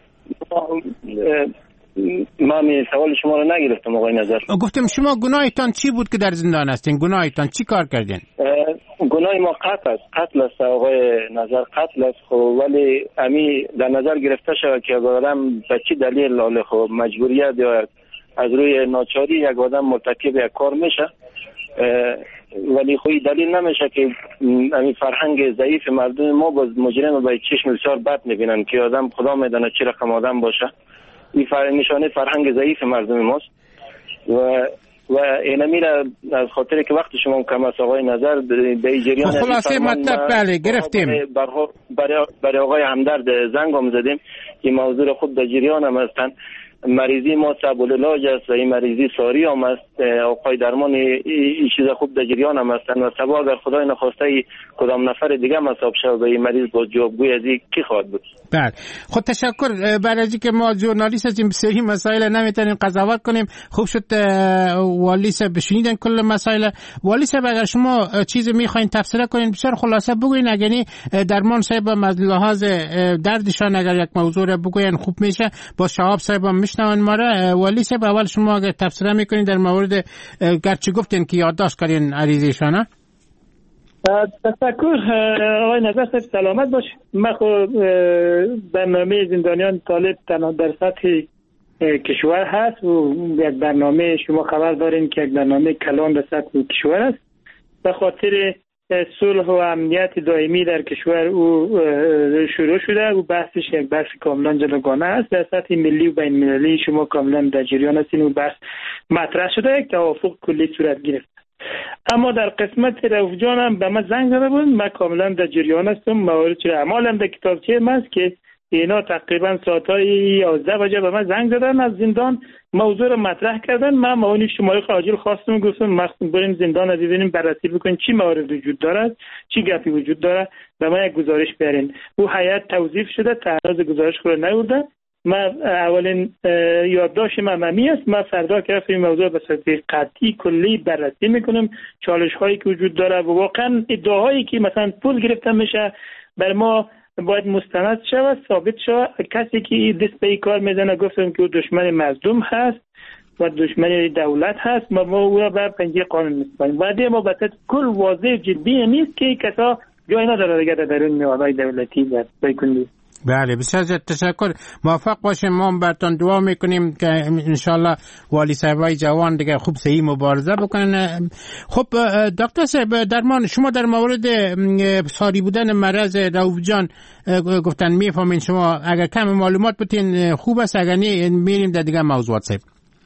من سوال شما رو نگرفتم آقای نظر. گفتم شما گناهتان چی بود که در زندان هستین؟ گناهتان چی کار کردین؟ گناه ما قتل است آقای نظر، قتل است. خب ولی امی در نظر گرفته شود که آدم به چی دلیل لاله خب مجبوریت یا از روی ناچاری یک آدم مرتکب یک کار میشه، ولی خوی دلیل نمیشه که همین فرهنگ ضعیف مردم ما باز مجرم با چشم بسیار بد میبینن که آدم خدا میدونه چه رقم آدم باشه. این نشانه فرهنگ ضعیف مردم ماست و اینمی را از خاطر که وقت شما کم است آقای نظر به جریان خلاصه مطلب بله گرفتیم. برای آقای همدرد زنگ هم زدیم. این موضوع را خود در جریان هم هستن. مریضی ما صعب العلاج است و این مریضی ساری هم است. آقای درمان این چیز خوب در جریان هم هستن و سبا اگر خدای نخواسته کدام نفر دیگه هم حساب شد و این مریض با جوابگوی از این کی خواهد بود؟ بله خود تشکر. برای اینکه که ما ژورنالیست هستیم سری مسائل نمیتونیم قضاوت کنیم. خوب شد والی صاحب بشنیدن کل مسائل. والی صاحب اگر شما چیزی میخواین تفسیر کنین بسیار خلاصه بگوین. اگر درمان صاحب از لحاظ دردشان اگر یک موضوع رو بگوین خوب میشه. با شهاب صاحب میشنون ما را. والی صاحب اول شما اگر تفسیر میکنین در مورد گرچه گفتین که یادداشت کردین عریضه‌شان. تشکر آقای نظر صاحب سلامت باش. من خب برنامه زندانیان طالب تنها در سطح کشور هست و یک برنامه شما خبر دارین که یک برنامه کلان در سطح کشور است. به خاطر صلح و امنیت دائمی در کشور او شروع شده و بحثش یک بحث کاملا جداگانه است. در سطح ملی و بین المللی شما کاملا در جریان هستین و بحث مطرح شده، یک توافق کلی صورت گرفت. اما در قسمت رؤوف جان هم به من زنگ زده بود. من کاملا در جریان هستم. موارد اعمال هم در کتابچه من است که اینا تقریبا ساعتای 11 بجه به من زنگ زدن از زندان، موضوع رو مطرح کردن. من معاون شماره عاجل خواستم، گفتم مخصوص بریم زندان از ببینیم بررسی بکنیم چی موارد وجود دارد، چی گپی وجود داره، به من یک گزارش برین. او هیئت توظیف شده، تعرض گزارش خود نورده. من اولین یادداشت ممی است. من فردا که این موضوع به صورت قطعی کلی بررسی میکنم، چالش هایی که وجود داره و واقعا ادعاهایی که مثلا پول گرفته میشه بر ما باید مستند شود، ثابت شود. کسی که دست به این کار میزنه گفتم که او دشمن مظلوم هست و دشمن دولت هست، ما او را به پنجه قانون میسپاریم. ولی ما به کل واضح جدی نیست که کسا جای نداره دیگه در درون نهادهای دولتی در دایکندی. بله بسیار تشکر، موفق باشیم. ما براتون دعا میکنیم که انشالله والی صاحبای جوان دیگه خوب صحیح مبارزه بکنن. خب دکتر صاحب درمان، شما در مورد ساری بودن مرض رؤوف جان گفتن میفهمین، شما اگر کم معلومات بتین خوب است، اگر نه میریم در دیگه موضوعات. صاحب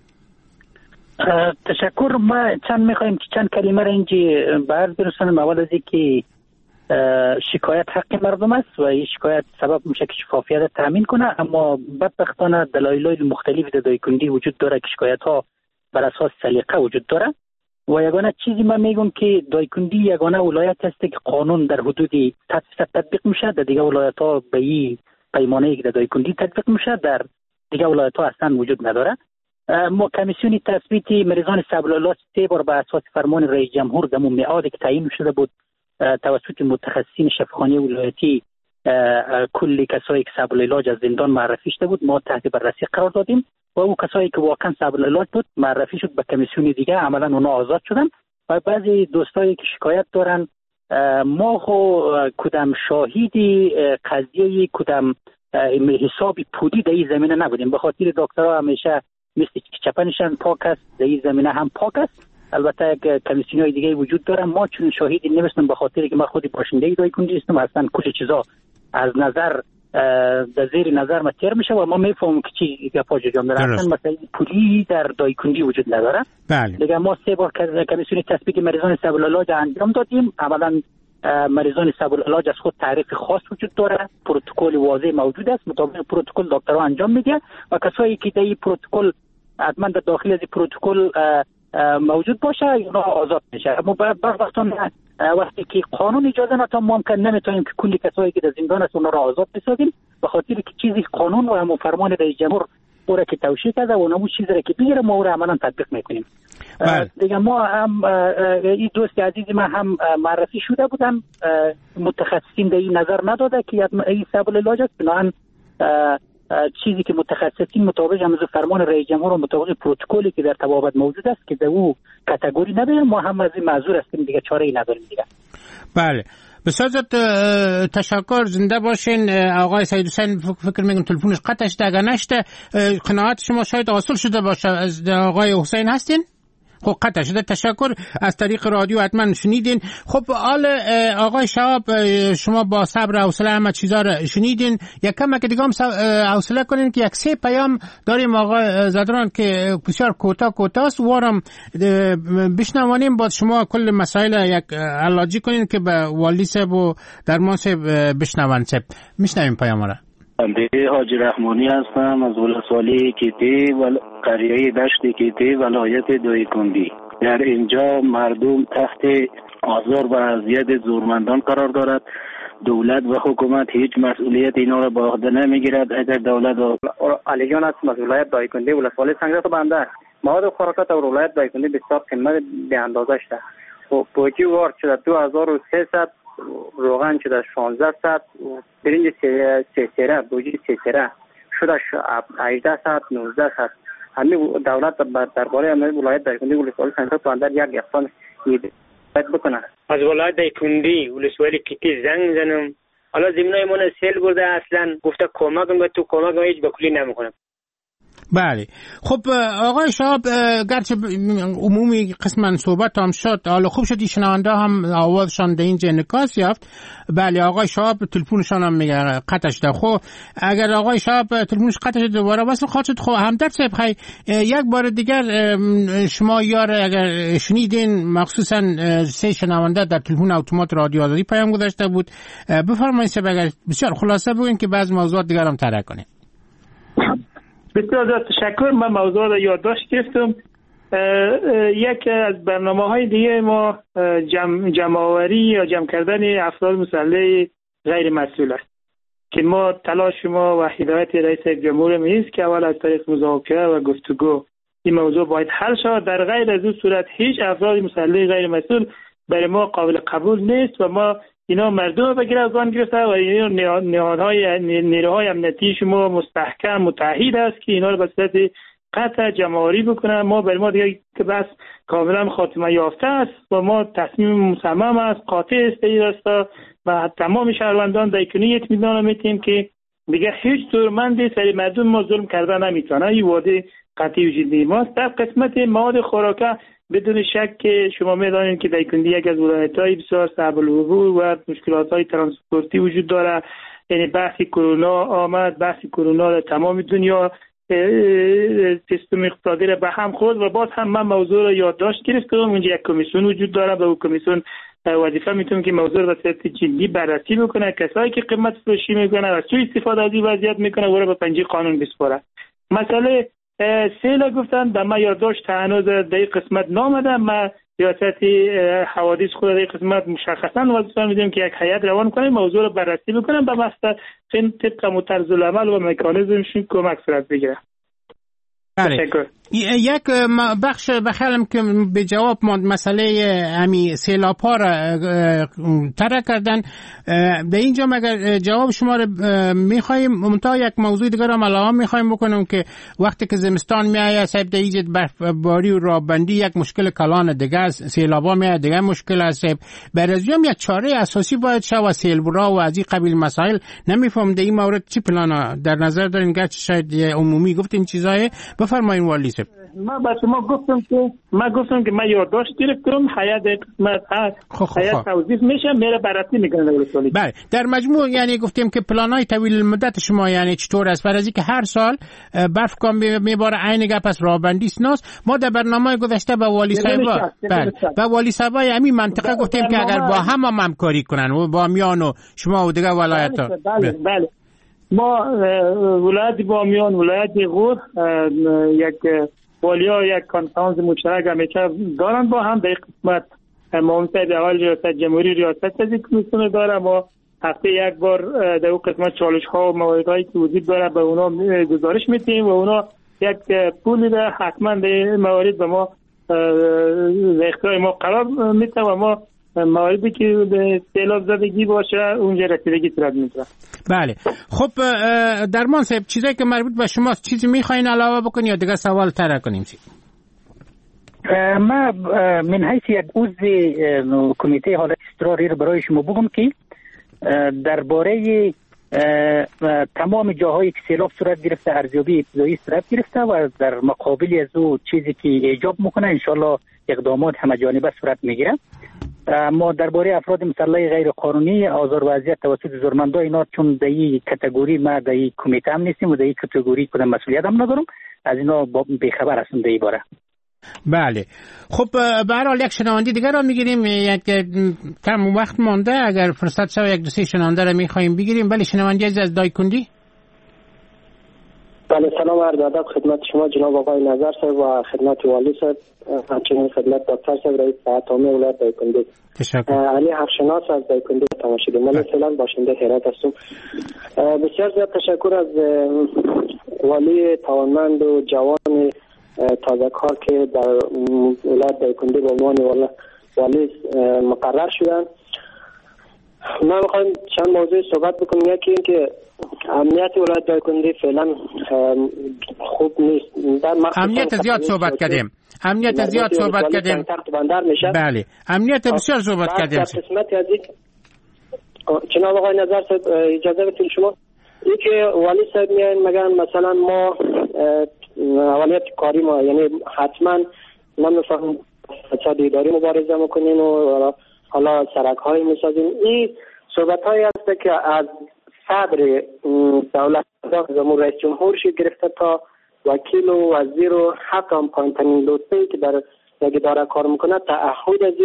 تشکر. ما چند کلمه را اینجا برد برسانم. اول از اینکه شکایت حق مردم است و این شکایت سبب میشه که شفافیت تامین کنه، اما بدبختانه دلایل مختلفی در دایکندی وجود داره که شکایت ها بر اساس سلیقه وجود داره و یگانه چیزی من میگم که دایکندی یگانه ولایت است که قانون در حدود 100% تطبیق میشه، در دیگه ولایت ها به این پیمانه که در دایکندی تطبیق میشه در دیگه ولایت ها اصلا وجود نداره. ما کمیسیون تثبیت مریضان سبلالات 3 بار به اساس فرمان رئیس جمهور در میعادی که تعیین شده بود توسط متخصصین شفاخانه ولایتی کل کسایی که صاحب العلاج از زندان معرفی شده بود ما تحت بررسی قرار دادیم و او کسایی که واقعا صاحب العلاج بود معرفی شد به کمیسیون دیگه، عملا اونا آزاد شدن. و بعضی دوستایی که شکایت دارن ما خو کدام شاهدی قضیه کدام حسابی پودی در این زمینه نبودیم، به خاطر دکترها همیشه مثل چپنشان پاک است، در این زمینه هم پاک است. البته کمیسیون‌های دیگه وجود داره، ما چون شاهدی نمیستم به خاطر که ما خودی باشنده دایکندی هستم، اصلا کل چیزا از نظر در زیر نظر ما تیر میشه و ما میفهمیم که چی گپا جام داره. اصلا مسئله پولی در دایکندی وجود نداره. بله. دیگه ما 3 بار کمیسیون تثبیت مریضان صاحب العلاج انجام دادیم. اولا مریضان صاحب العلاج از خود تعریف خاص وجود داره، پروتکل واضح موجود است، مطابق پروتکل دکترها انجام میده و کسایی که در این پروتکل حتما در داخل از پروتکل موجود باشه اونا آزاد میشه. اما وقتا وقتی که قانون اجازه نداره ما ممکن نمیتونیم که کلی کسایی که در زندان است اونا را آزاد بسازیم، به خاطر که چیزی قانون و هم فرمان رئیس جمهور اون که توشیح کرده و اون چیزی را که بگیره ما را عملا تطبیق میکنیم. دیگه ما هم این دوست عزیز ما هم معرفی شده بودن، متخصصین در این نظر نداده که این صاحب العلاج است، بنابراین چیزی که متخصصین مطابق هم فرمان رئیس جمهور و مطابق پروتکلی که در تبابت موجود است که در او کاتگوری نداریم، ما هم از این معذور هستیم، دیگه چاره ای نداریم دیگه. بله بسیار تشکر، زنده باشین. آقای سید حسین فکر میکنم تلفنش قطع شده، اگر نشده قناعت شما شاید حاصل شده باشه. از آقای حسین هستین؟ خب قطع شده. تشکر، از طریق رادیو حتما شنیدین. خب حال آقای شهاب شما با صبر و حوصله همه چیزا رو شنیدین، یک کم که دیگه هم حوصله کنین که 3 پیام داریم آقای زدران که بسیار کوتاه است، وارم بشنوانیم بعد شما کل مسائل یک علاجی کنین که به والی صاحب و درمان صاحب بشنوان. صاحب میشنویم پیام را. بنده حاجی رحمانی هستم از ولسوالی کیتی و قریه دشت کیتی ولایت دایکندی. در اینجا مردم تحت آزار و اذیت زورمندان قرار دارد. دولت و حکومت هیچ مسئولیت اینا را به عهده نمیگیرد. اگر دولت و علی جان است از ولایت دایکندی ولسوالی سنگرد بنده مواد خوراکات در ولایت دایکندی بسیار قیمت به اندازه شده. پوچی وارد شده 2300، روغن شده 1600، برنج سیسره بوجی سیسره شده 1800 1900. همین دولت درباره همین ولایت دایکندی ولسوالی سنگرد بنده یک اقدام بکنه. از ولایت دایکندی ولسوالی کیتی زنگ زنم، حالا زمینای من سیل برده، اصلا گفته کمکم به تو کمک هیچ به کلی نمیکنم. بله خب آقای شهاب گرچه عمومی قسما صحبت هم شد، حالا خوب شد شنونده هم آوازشان در اینجا انعکاس یافت. بله آقای شهاب تلفنشان هم میگه قطع شده. خب اگر آقای شهاب تلفنش قطع شده دوباره وصل خواهد شد، خب همدرد صاحب خیلی یک بار دیگر شما یار اگر شنیدین مخصوصا 3 شنونده در تلفن اتومات رادیو آزادی پیام گذاشته بود، بفرمایید صاحب اگر بسیار خلاصه بگین که بعض موضوعات دیگر هم طرح کنید. بسیار تشکر. من موضوع را یادداشت گرفتم. یک از برنامه‌های دیگه ما جمع‌آوری یا جمع کردن افراد مسلح غیر مسئول است که ما تلاش ما و هدایت رئیس جمهور میست که اول از طریق مذاکره و گفتگو این موضوع باید حل شود. در غیر از این صورت هیچ افراد مسلح غیر مسئول برای ما قابل قبول نیست و ما اینا مردم به گروگان گرفته و اینا نهادهای نیروهای امنیتی شما مستحکم متحد است که اینا رو به صورت قطع جمع‌آوری بکنن. ما برای ما دیگه که بس کاملا خاتمه یافته است و ما تصمیم مصمم است قاطع است و تمام شهروندان دایکنی اطمینان میتیم که دیگه هیچ طورمندی سر مردم ما ظلم کرده نمیتونه. این وعده قطعی و جدی ماست. در قسمت مواد خوراکه بدون شک که شما میدانید که دایکندی یک از ولایت‌های بسیار صعب العبور و مشکلات‌های ترانسپورتی وجود داره. یعنی بحث کرونا آمد، بحث کرونا در تمام دنیا سیستم اقتصادی را به هم خورد و باز هم من موضوع را یادداشت گرفتم. اونجا یک کمیسیون وجود داره و اون کمیسیون وظیفه میتونه که موضوع را به صورت جدی بررسی بکنه. کسایی که قیمت فروشی میکنه و سوء استفاده از این وضعیت میکنه او را به پنجه قانون بسپاره. مسئله سیل گفتن به ما یادداشت هنوز در این قسمت نامده. ما ریاست حوادث خود در این قسمت مشخصا وظیفه میدیم که یک هیئت روان کنیم موضوع را بررسی بکنیم به مقصد طبق مطرز العمل و مکانیزمشون کمک صورت بگیره. یک بخش بخیالم که به جواب مسئله همی سیلاب ها را طرح کردن در اینجا مگر جواب شما را میخواییم منتها یک موضوع دیگر هم علاوه میخواییم بکنم که وقتی که زمستان میآید صاحب در ایجاد برفباری و رابندی یک مشکل کلان دیگه است، سیلاب ها میآید دیگه مشکل است. برای ازیام یک چاره اساسی باید شود سیلبرا و از این قبیل مسائل. نمیفهم در این مورد چی پلان در نظر دارین؟ گرچه شاید عمومی گفتین چیزای بفرمایین والی صاحب. ما با شما گفتم که من یادداشت گرفتم هیئت قسمت هیئت توظیف میشه میره بررسی میکنه ولی بله در مجموع یعنی گفتیم که پلانای طویل المدت شما یعنی چطور است؟ فرضی که هر سال برف کام میباره عین گپ است رابندی است. ما در برنامه گذشته با والی صاحب با والی صاحب همین منطقه گفتیم که اگر با هم همکاری کنن و با میان و شما و دیگه ولایت‌ها بله ما ولایت بامیان ولایت غور یک والیا یک کانفرانس مشترک همیشه دارن با هم. در قسمت معاون صاحب اول ریاست جمهوری ریاست از کمیسیون داره. ما هفته یک بار در اون قسمت چالش ها و مواردهایی که وجود داره به اونا گزارش میدیم و اونا یک پولی را حتما در موارد به ما اختیار ما قرار میده و ما مواردی که به سیلاب زدگی باشه اونجا رسیدگی صورت میگیره. بله خب درمان صاحب چیزایی که مربوط به شماست چیزی میخواین علاوه بکنی یا دیگه سوال طرح کنیم؟ ما من حیث یک عضو کمیته حالت اضطراری رو برای شما بگم که درباره تمام جاهایی که سیلاب صورت گرفته ارزیابی ابتدایی صورت گرفته و در مقابل از او چیزی که ایجاب میکنه انشالله اقدامات همه جانبه صورت میگیره. ما درباره افراد مسلح غیر قانونی آزار و اذیت توسط زورمندا اینا چون در این کاتگوری ما در این کمیته هم نیستیم و در این کاتگوری کدام مسئولیت هم ندارم از اینا بیخبر هستم در این باره. بله خب به هر حال یک شنونده دیگر را میگیریم. یک کم وقت مانده اگر فرصت شد یک دو سه شنونده را میخوایم بگیریم. بله شنونده از دایکندی. بله سلام عرض ادب خدمت شما جناب آقای نظر صاحب و خدمت والی صاحب همچنین خدمت دکتر صاحب رئیس هیئت عامه ولایت دایکندی. تشکر. علی حفشناس از دایکندی تماشاگیر. من فعلا باشنده هرات هستم. بسیار زیاد تشکر از والی توانمند و جوان تازه کار که در ولایت دایکندی به عنوان والی مقرر شدن. ما میخوایم چند موضوع صحبت بکنیم. یکی این که امنیت ولایت دایکندی فعلا خوب نیست. امنیت زیاد صحبت کردیم. بله امنیت بسیار صحبت کردیم. قسمتی از یک جناب آقای نظر صاحب اجازه بدید شما یکی والی صاحب میگن مگر مثلا ما عملیات کاری ما یعنی حتما نمیفهم فساد اداری مبارزه میکنیم و حالا سرک های میسازیم. این صحبت هایی هست که از صدر دولت زمون رئیس جمهورش گرفته تا وکیل و وزیر و حتی هم پایین‌ترین لطفی که در یک اداره کار میکنه تعهد از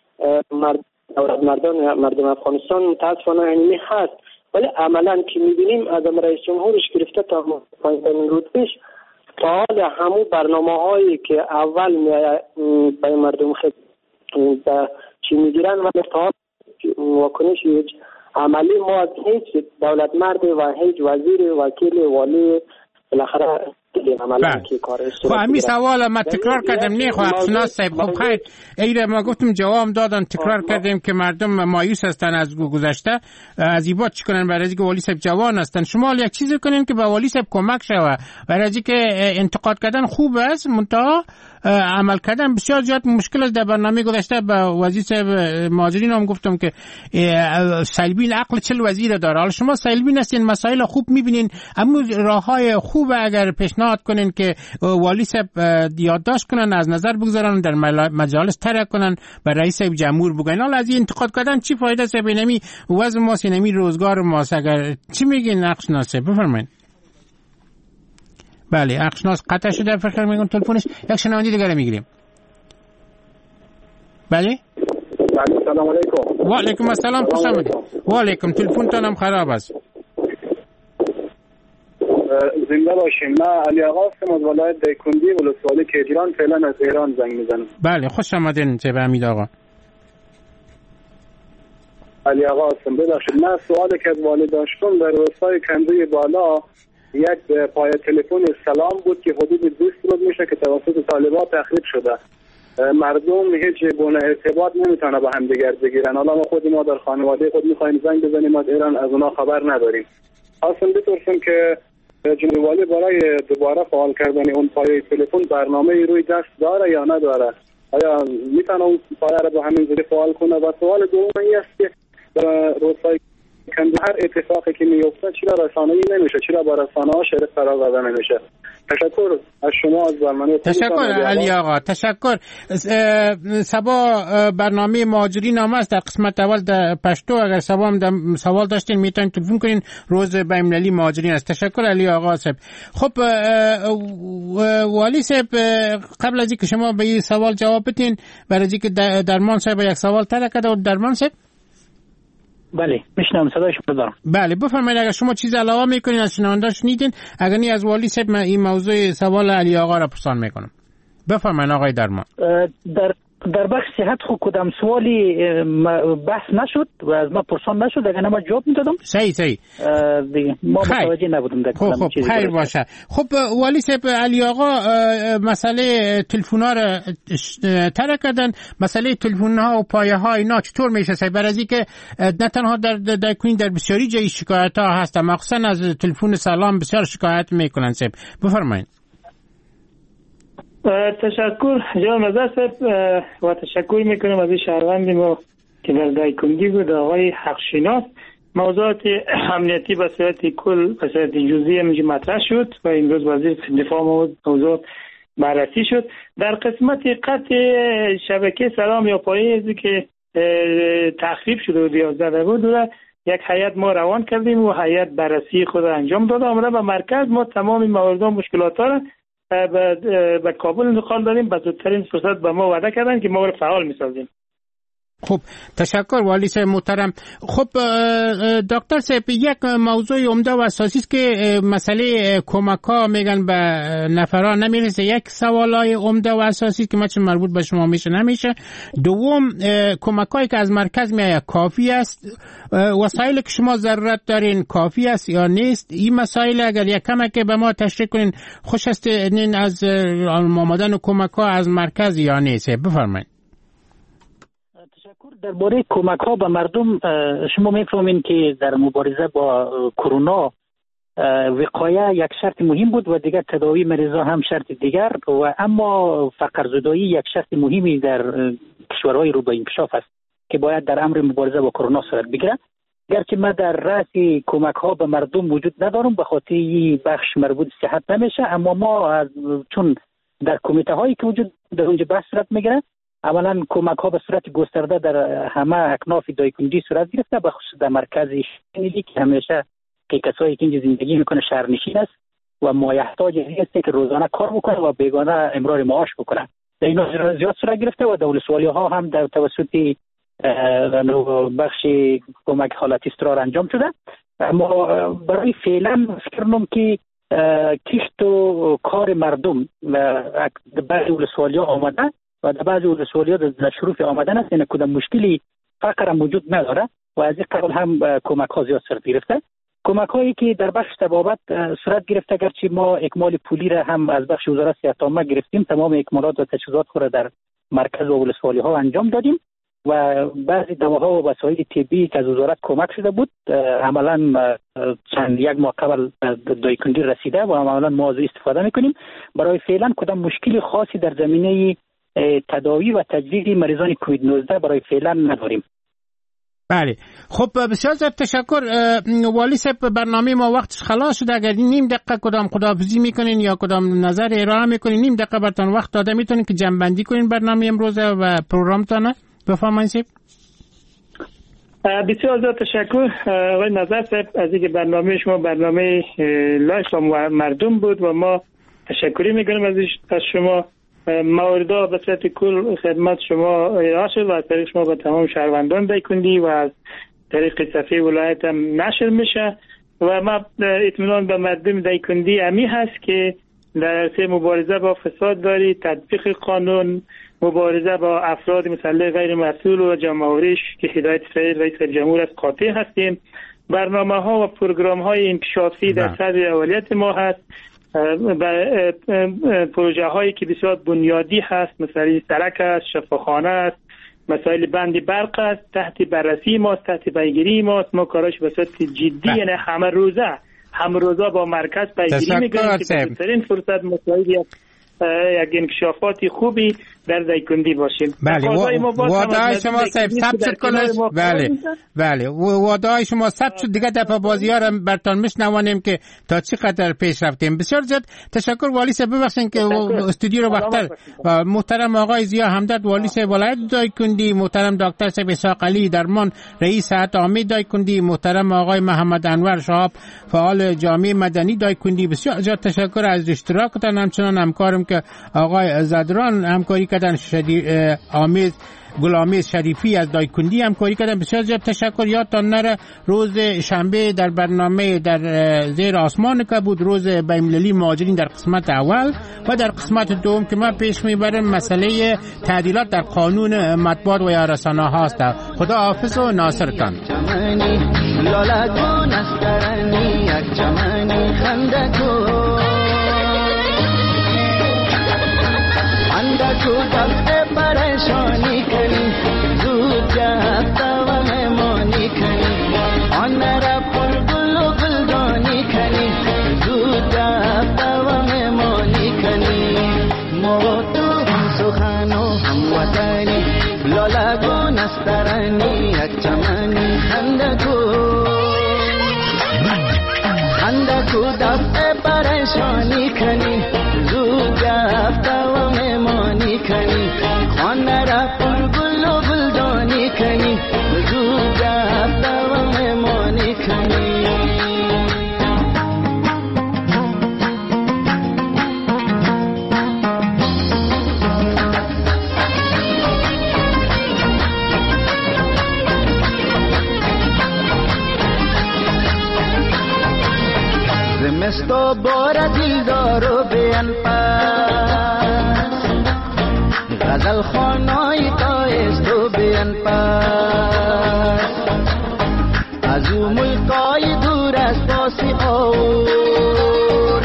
مردم افغانستان متاسفانه اینمی هست. ولی عملا که میبینیم از رئیس جمهورش گرفته تا پایین‌ترین رتبهش تا حال همون برنامه هایی که اول به مردم چی میگیرن و تا واکنش عملی ما از هیچ دولت مرد و هیچ وزیر وکیل والی بالاخره مشکلی عملا که کار خب همین سوال ما تکرار کردم نه خب افسناس صاحب خب خیر ایره ما گفتم جواب دادن تکرار کردیم که مردم مایوس هستن از گذشته از ایبات چی کنن برای اینکه والی صاحب جوان هستن شما یک چیزی کنین که به والی صاحب کمک شوه برای اینکه انتقاد کردن خوب است منتها عمل کردن بسیار زیاد مشکل است. در برنامه گذشته به وزیر صاحب مهاجرین هم گفتم که سیلبین عقل 40 وزیر داره. حالا شما سیلبین هستین مسائل خوب میبینین اما راههای خوب اگر پیشنهاد کنین که والی صاحب یادداشت کنن از نظر بگذارن در مجالس طرح کنن به رئیس جمهور بگن. حالا از این انتقاد کردن چی فایده است؟ ببینمی وضع ما سینمی روزگار ما اگر چی میگین نقشناسه بفرمایید. بله اقشناس قطع شده فکر میکنم تلفنش. یک شنونده دیگه میگیریم. بله سلام علیکم. و علیکم السلام خوش آمدید. و علیکم تلفنتون هم خراب است. زنده باشین. من علی آقا هستم از ولایت دایکندی ولسوالی کیجران فعلا از ایران زنگ میزنم. بله خوش آمدین جناب حمید آقا. علی آقا هستم. ببخشید من سوالی که از والد داشتم در روستای کنده بالا یک پای تلفن سلام بود که حدود 20 روز میشه که توسط طالبان تخریب شده. مردم هیچ گونه ارتباط نمیتونه با هم دیگر بگیرن. حالا ما در خانواده خود میخوایم زنگ بزنیم از ایران از اونا خبر نداریم. اصلا بپرسیم که جناب والی برای دوباره فعال کردن اون پای تلفن برنامه روی دست داره یا نداره؟ آیا میتونه اون پایه را با همین زیر فعال کنه؟ و سوال دوم این است که روستای کنده هر اتفاقی که میفته چرا رسانه‌ای نمیشه؟ چرا با رسانه‌ها شرکت قرار داده نمیشه؟ تشکر از شما از برنامه. تشکر علی آقا تشکر. سبا برنامه مهاجرین هم است در قسمت اول در پشتو. اگر سبا هم سوال داشتین میتونین تلفن کنین. روز بین‌المللی مهاجرین است. تشکر علی آقا صاحب. خب والی صاحب قبل از اینکه شما به این سوال جواب بدین برای اینکه درمان صاحب یک سوال طرح کرده و درمان صاحب بله میشنم صدای شما دارم. بله بفرمایید اگر شما چیز علاوه میکنین از شنونده شنیدین اگر نی از والی صاحب من این موضوع سوال علی آقا را پرسان میکنم. بفرمایید آقای درمان. در بخش صحت خود کدام سوالی بحث نشد و از ما پرسان نشد اگر ما جواب میدادم. صحیح دیگه ما متوجه نبودیم در خب خیر باشه. خب والی صاحب علی آقا مسئله تلفن‌ها را طرح کردن. مسئله تلفن‌ها و پایه‌ها اینا چطور میشه؟ برای اینکه نه تنها در کوین در بسیاری جای شکایت‌ها هست مخصوصا از تلفن سلام بسیار شکایت میکنن. صاحب بفرمایید. تشکر جناب نظر صاحب و تشکر میکنم از شهروند ما که در دایکندی بود آقای حقشناس. موضوعات امنیتی به صورت کل به صورت جزئی همینجا مطرح شد و امروز وزیر دفاع موضوع بررسی شد. در قسمت قطع شبکه سلام یا پایه که تخریب شده و 11 بود یک هیئت ما روان کردیم و هیئت بررسی خود انجام داد. آمده به مرکز ما تمام موارد و مشکلات را به کابل انتقال دادیم. به زودترین فرصت به ما وعده کردن که ما رو فعال می‌سازیم. خب تشکر والی صاحب محترم. خب دکتر صاحب یک موضوع عمده و اساسی است که مسئله کمک‌ها میگن به نفران نمیرسه. یک سوالای عمده و اساسی که مثلا مربوط به شما میشه نمیشه. دوم کمک‌هایی که از مرکز میاد کافی است؟ وسایلی که شما ضرورت دارین کافی است یا نیست؟ این مسائل اگر یک کمک به ما تشریح کنین خوش است. این از آمدن کمک‌ها از مرکز یا نیست؟ بفرمایید. درباره کمک ها به مردم شما میفهمین که در مبارزه با کرونا وقایه یک شرط مهم بود و دیگر تداوی مریضا هم شرط دیگر و اما فقرزدایی یک شرط مهمی در کشورهای رو به انکشاف است که باید در امر مبارزه با کرونا صورت بگیرد. گرچه من در رأس کمک ها به مردم وجود ندارم به خاطر این بخش مربوط صحت نمیشه، اما ما چون در کمیته هایی که وجود در اونجا بحث صورت میگیره اولا کمک ها به صورت گسترده در همه اکناف دایکندی صورت گرفته، به خصوص در مرکز شهری که همیشه کسایی که اینجا زندگی میکنه شهرنشین است و مایحتاج است که روزانه کار بکنه و بیگانه امرار معاش بکنه. در اینا زیاد صورت گرفته و دولت‌سوالی ها هم در توسط بخش کمک حالت استقرار انجام شده. اما برای فعلا فکر کنم که کشت و کار مردم بعضی ولسوالی ها آمده و در بعضی ولسوالی ها در شروع آمدن است، یعنی کدام مشکلی فقر موجود نداره و از این قبل هم کمک ها زیاد صورت گرفته. کمک هایی که در بخش طبابت صورت گرفت، اگرچه ما اکمال پولی را هم از بخش وزارت صحت عامه گرفتیم، تمام اکمالات و تجهیزات خود را در مرکز و ولسوالی ها انجام دادیم و بعضی دواها و وسایل طبی که از وزارت کمک شده بود عملا یک ماه قبل دایکندی رسیده و عملا ما از استفاده میکنیم. برای فعلا کدام مشکل خاصی در زمینه تداوی و تجدید مریضان کووید 19 برای فعلا نداریم. بله، خب بسیار زیاد تشکر والی صاحب. برنامه ما وقتش خلاص شده. اگر نیم دقیقه کدام خداحافظی میکنین یا کدام نظر ارائه میکنین، نیم دقیقه براتون وقت داده، میتونین که جمع بندی کنین برنامه امروز و پروگرامتون. بفرمایید صاحب. بسیار زیاد تشکر آقای نظر صاحب از اینکه برنامه شما برنامه لایف و مردم بود و ما تشکری میکنیم از شما. موارد به صورت کل خدمت شما ارائه شد و از طریق شما به تمام شهروندان دایکندی و از طریق صفحه ولایت هم نشر میشه و ما اطمینان به مردم دایکندی امی هست که در عرصه مبارزه با فساد داری، تطبیق قانون، مبارزه با افراد مسلح غیر مسئول و جمع‌آوریش که هدایت سید رئیس جمهور از قاطع هستیم. برنامه ها و پروگرام های انکشافی در صدر اولویت ما هست. پروژه هایی که بسیار بنیادی هست، مثلا سرک است، شفاخانه است، مسائل بند برق است، تحت بررسی ماست، تحت پیگیری ماست. ما کاراش به صورت جدی یعنی همه روزه با مرکز پیگیری میکنیم که بهترین فرصت مسائل یک انکشافات خوبی در دایکندی باشیم. بله، وعده شما صاحب ثبت شد کنه. بله وعده شما ثبت شد. دیگه دفعه بازی ها رو براتون میشنوانیم که تا چه قدر پیش رفتیم. بسیار زیاد تشکر والی صاحب. ببخشید که استودیو رو وقتر محترم آقای ضیا همدرد والی صاحب ولایت دایکندی، محترم دکتر صاحب اسحاق علی درمان رئیس هیئت عامه دایکندی، محترم آقای محمد انور شهاب فعال جامعه مدنی دایکندی، بسیار زیاد تشکر از اشتراکتان. همچنان همکارم که آقای زدران همکاری کردن، گلامیز شریفی از دایکندی همکاری کردن. بسیار زیاد تشکر. یادتان نره روز شنبه در برنامه در زیر آسمان که بود، روز بین‌المللی مهاجرین در قسمت اول و در قسمت دوم که ما پیش میبریم مسئله تعدیلات در قانون مطبوعات و یا رسانه هاست. خدا حافظ و ناصرتان. को दफ्ते परेशानी करी दूर जाता मैं मोनी खनी अनरा पुल गुलो गुलदानी खनी दूर जाता मैं मोनी खनी मोतु हम सुखानो हम वतनी लोला को नस्तरानी अचमनी खंडको दफ्ते परेशानी खनी दूर जाता खनी खानरा पुल गुलो गुलदानी खनी जुदा तव में मोनी खनी ज़िमिस्तो बोरा दिलदारो बेअनपा غزل خانای تایست و بیان پاس از او ملکای دور از باسی اور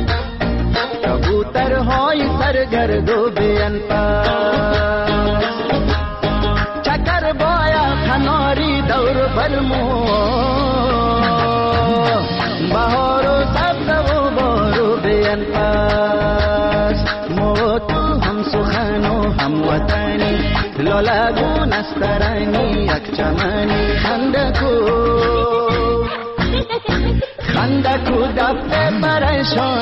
کبوترهای سرگرد و بیان پاس چکر بایا کناری دور برمو بهار و سبز و بارو بیان پاس موتو هم سخنو هم وطنی لولا گون استرانی یک چمنی خندکو دفته پریشان